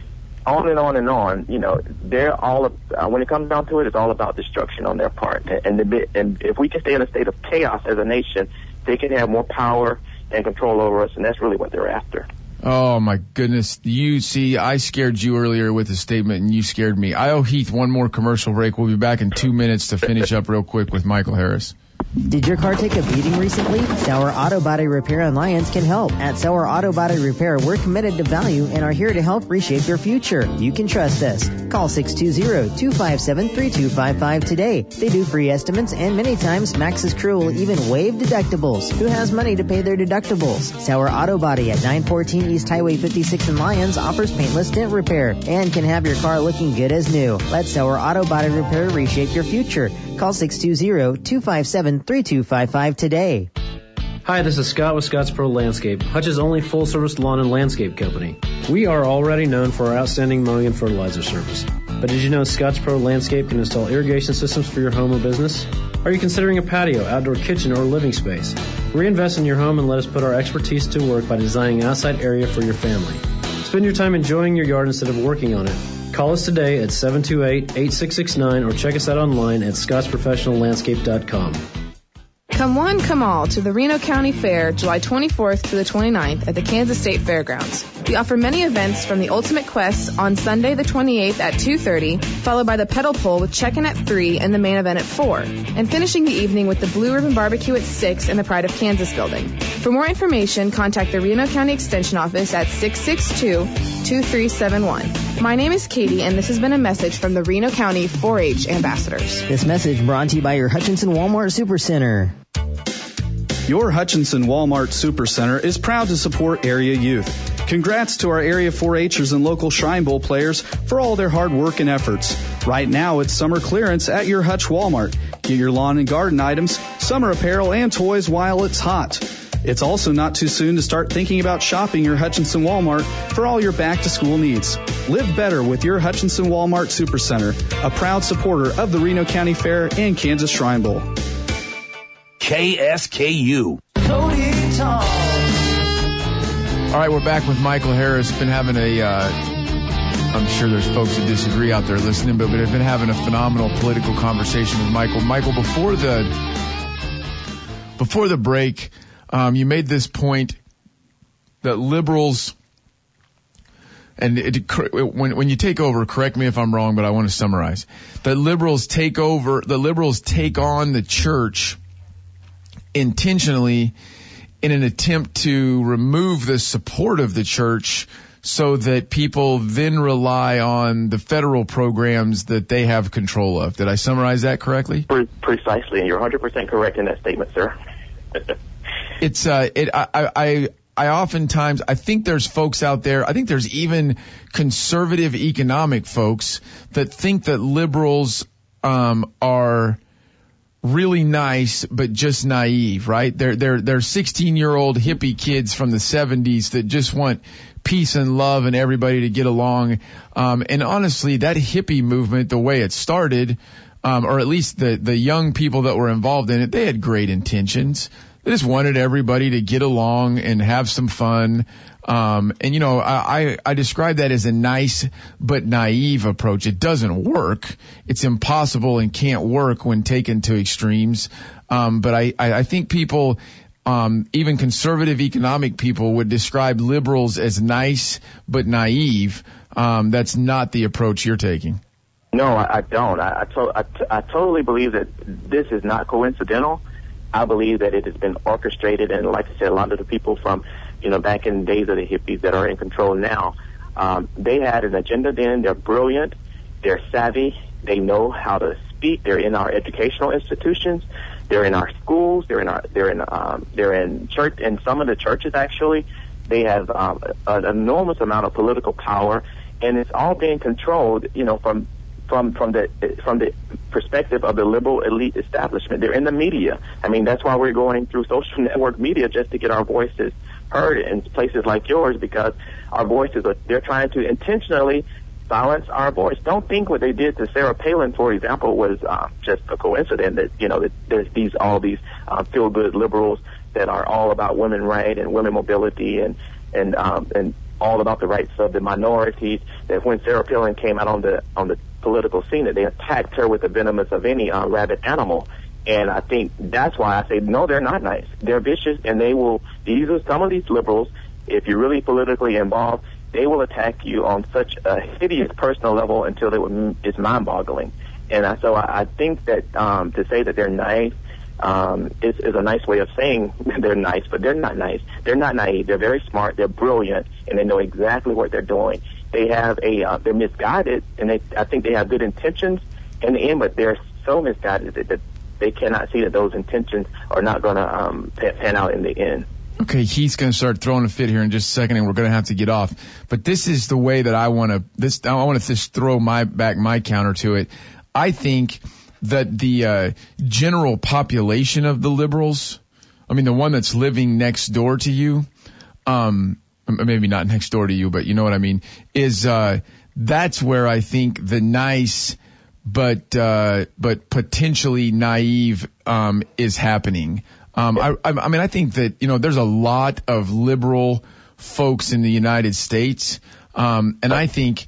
on and on and on. You know, they're all uh, when it comes down to it, it's all about destruction on their part. And, and, the, and if we can stay in a state of chaos as a nation, they can have more power and control over us, and that's really what they're after. Oh, my goodness. You see, I scared you earlier with a statement, and you scared me. I owe Heath one more commercial break. We'll be back in two minutes to finish up real quick with Michael Harris. Did your car take a beating recently? Sauer Auto Body Repair and Lyons can help. At Sauer Auto Body Repair, we're committed to value and are here to help reshape your future. You can trust us. Call six two zero, two five seven, three two five five today. They do free estimates, and many times Max's crew will even waive deductibles. Who has money to pay their deductibles? Sauer Auto Body at nine fourteen East Highway fifty-six in Lyons offers paintless dent repair and can have your car looking good as new. Let Sauer Auto Body Repair reshape your future. Call six two zero, two five seven, three two five five today. Hi, this is Scott with Scott's Pro Landscape, Hutch's only full-service lawn and landscape company. We are already known for our outstanding mowing and fertilizer service. But did you know Scott's Pro Landscape can install irrigation systems for your home or business? Are you considering a patio, outdoor kitchen, or living space? Reinvest in your home and let us put our expertise to work by designing an outside area for your family. Spend your time enjoying your yard instead of working on it. Call us today at seven two eight, eight six six nine or check us out online at scotts professional landscape dot com. Come one, come all to the Reno County Fair, July twenty-fourth to the twenty-ninth at the Kansas State Fairgrounds. We offer many events from the Ultimate Quest on Sunday the twenty-eighth at two thirty, followed by the pedal pull with check-in at three and the main event at four, and finishing the evening with the Blue Ribbon Barbecue at six in the Pride of Kansas building. For more information, contact the Reno County Extension Office at six six two, two three seven one. My name is Katie, and this has been a message from the Reno County four H Ambassadors. This message brought to you by your Hutchinson Walmart Supercenter. Your Hutchinson Walmart Supercenter is proud to support area youth. Congrats to our area four H'ers and local Shrine Bowl players for all their hard work and efforts. Right now, it's summer clearance at your Hutch Walmart. Get your lawn and garden items, summer apparel, and toys while it's hot. It's also not too soon to start thinking about shopping your Hutchinson Walmart for all your back-to-school needs. Live better with your Hutchinson Walmart Supercenter, a proud supporter of the Reno County Fair and Kansas Shrine Bowl. K S K U. Cody Talk. All right, we're back with Michael Harris. Been having a, uh, I'm sure there's folks that disagree out there listening, but we've been having a phenomenal political conversation with Michael. Michael, before the, before the break, um, you made this point that liberals, and it, when, when you take over, correct me if I'm wrong, but I want to summarize, that liberals take over, the liberals take on the church intentionally in an attempt to remove the support of the church so that people then rely on the federal programs that they have control of. Did I summarize that correctly? Precisely, and you're one hundred percent correct in that statement, sir. It's, uh, it, I, I, I oftentimes, I think there's folks out there, I think there's even conservative economic folks that think that liberals, um, are really nice, but just naive, right? They're, they're, they're sixteen year old hippie kids from the seventies that just want peace and love and everybody to get along. Um, and honestly, that hippie movement, the way it started, um, or at least the, the young people that were involved in it, they had great intentions. They just wanted everybody to get along and have some fun. Um, and you know, I, I, I describe that as a nice but naive approach. It doesn't work. It's impossible and can't work when taken to extremes. Um, but I, I, I think people, um, even conservative economic people would describe liberals as nice but naive. Um, that's not the approach you're taking. No, I, I don't. I, I, to, I, I totally believe that this is not coincidental. I believe that it has been orchestrated, and like I said, a lot of the people from, you know, back in the days of the hippies that are in control now, um, they had an agenda then. They're brilliant. They're savvy. They know how to speak. They're in our educational institutions. They're in our schools. They're in our, they're in, um, they're in church, in some of the churches actually. They have, um, an enormous amount of political power, and it's all being controlled, you know, from, from, from the, from the perspective of the liberal elite establishment. They're in the media. I mean, that's why we're going through social network media, just to get our voices heard in places like yours, because our voices are, they're trying to intentionally silence our voice. Don't think what they did to Sarah Palin, for example, was uh, just a coincidence. That, you know, that there's these all these uh, feel-good liberals that are all about women rights and women mobility and and um, and all about the rights of the minorities, that when Sarah Palin came out on the on the political scene, that they attacked her with the venomous of any uh, rabid animal. And I think that's why I say, no, they're not nice. They're vicious, and they will, these are some of these liberals, if you're really politically involved, they will attack you on such a hideous personal level until they would, it's mind-boggling. And I, so I, I think that um, to say that they're nice um, is, is a nice way of saying they're nice, but they're not nice. They're not naive. They're very smart. They're brilliant, and they know exactly what they're doing. They have a, uh, they're misguided, and they, I think they have good intentions in the end, but they're so misguided that, that they cannot see that those intentions are not going to um, pan out in the end. Okay, Heath's going to start throwing a fit here in just a second, and we're going to have to get off. But this is the way that I want to. This I want to just throw my back my counter to it. I think that the uh, general population of the liberals, I mean the one that's living next door to you, um, maybe not next door to you, but you know what I mean, is uh, that's where I think the nice but uh, but potentially naive um, is happening. Um, I, I mean, I think that, you know, there's a lot of liberal folks in the United States. Um, and I think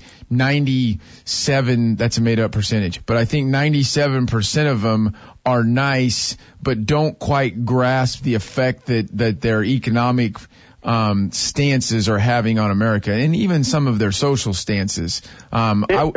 ninety-seven, that's a made up percentage, but I think ninety-seven percent of them are nice, but don't quite grasp the effect that, that their economic, um, stances are having on America, and even some of their social stances. Um, I,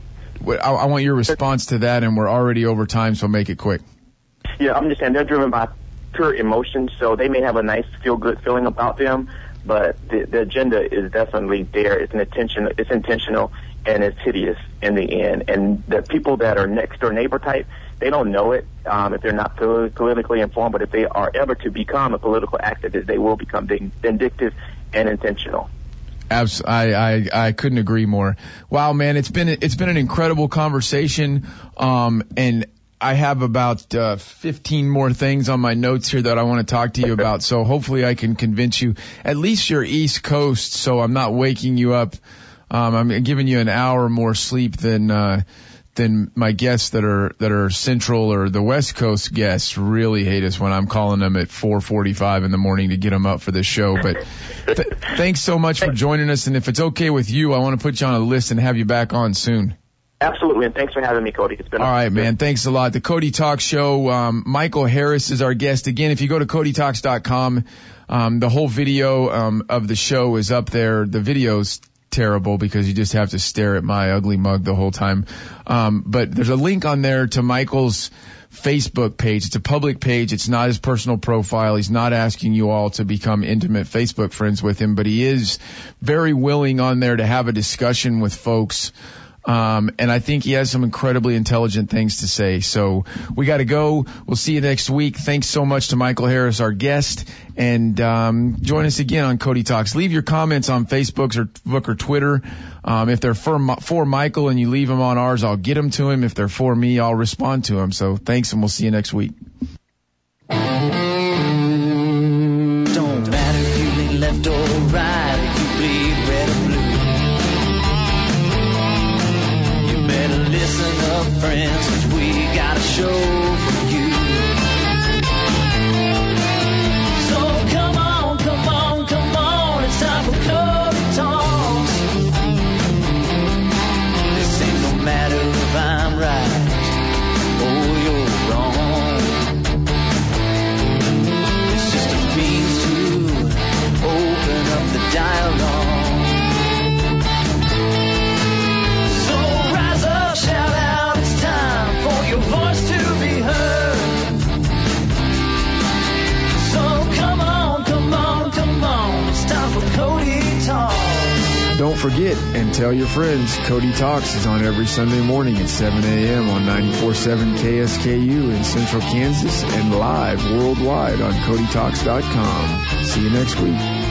I, I want your response to that, and we're already over time, so make it quick. Yeah, I'm just saying they're driven by pure emotion, so they may have a nice feel-good feeling about them, but the, the agenda is definitely there. It's an intention, it's intentional, and it's hideous in the end. And the people that are next door neighbor type, they don't know it um, if they're not politically informed, but if they are ever to become a political activist, they will become vindictive and intentional. Abs- I, I, I couldn't agree more. Wow, man, it's been it's been an incredible conversation, um, and I have about uh, fifteen more things on my notes here that I want to talk to you about, so hopefully I can convince you. At least you're East Coast, so I'm not waking you up. Um, I'm giving you an hour more sleep than uh, than my guests that are that are Central or the West Coast guests really hate us when I'm calling them at four forty-five in the morning to get them up for this show. But th- thanks so much for joining us, and if it's okay with you, I want to put you on a list and have you back on soon. Absolutely, and thanks for having me, Cody. It's been all right, man. Thanks a lot. The Cody Talk Show. Um, Michael Harris is our guest again. If you go to Cody Talks dot com, um, the whole video um, of the show is up there. The video's terrible because you just have to stare at my ugly mug the whole time. Um, but there's a link on there to Michael's Facebook page. It's a public page. It's not his personal profile. He's not asking you all to become intimate Facebook friends with him, but he is very willing on there to have a discussion with folks. Um, and I think he has some incredibly intelligent things to say. So we got to go. We'll see you next week. Thanks so much to Michael Harris, our guest. And um, join us again on Cody Talks. Leave your comments on Facebook or, Facebook or Twitter. Um, if they're for, for Michael and you leave them on ours, I'll get them to him. If they're for me, I'll respond to him. So thanks, and we'll see you next week. Don't matter if you lean left or right, if you bleed red or blue. Listen up, friends, 'cause we got a show for you. So come on, come on, come on, it's time for Cody Talks. This ain't no matter if I'm right or you're wrong. It's just a means to open up the dialogue. Shout out, it's time for your voice to be heard. So come on, come on, come on, it's time for Cody Talks. Don't forget and tell your friends, Cody Talks is on every Sunday morning at seven a.m. on ninety-four point seven K S K U in Central Kansas and live worldwide on Cody Talks dot com. See you next week.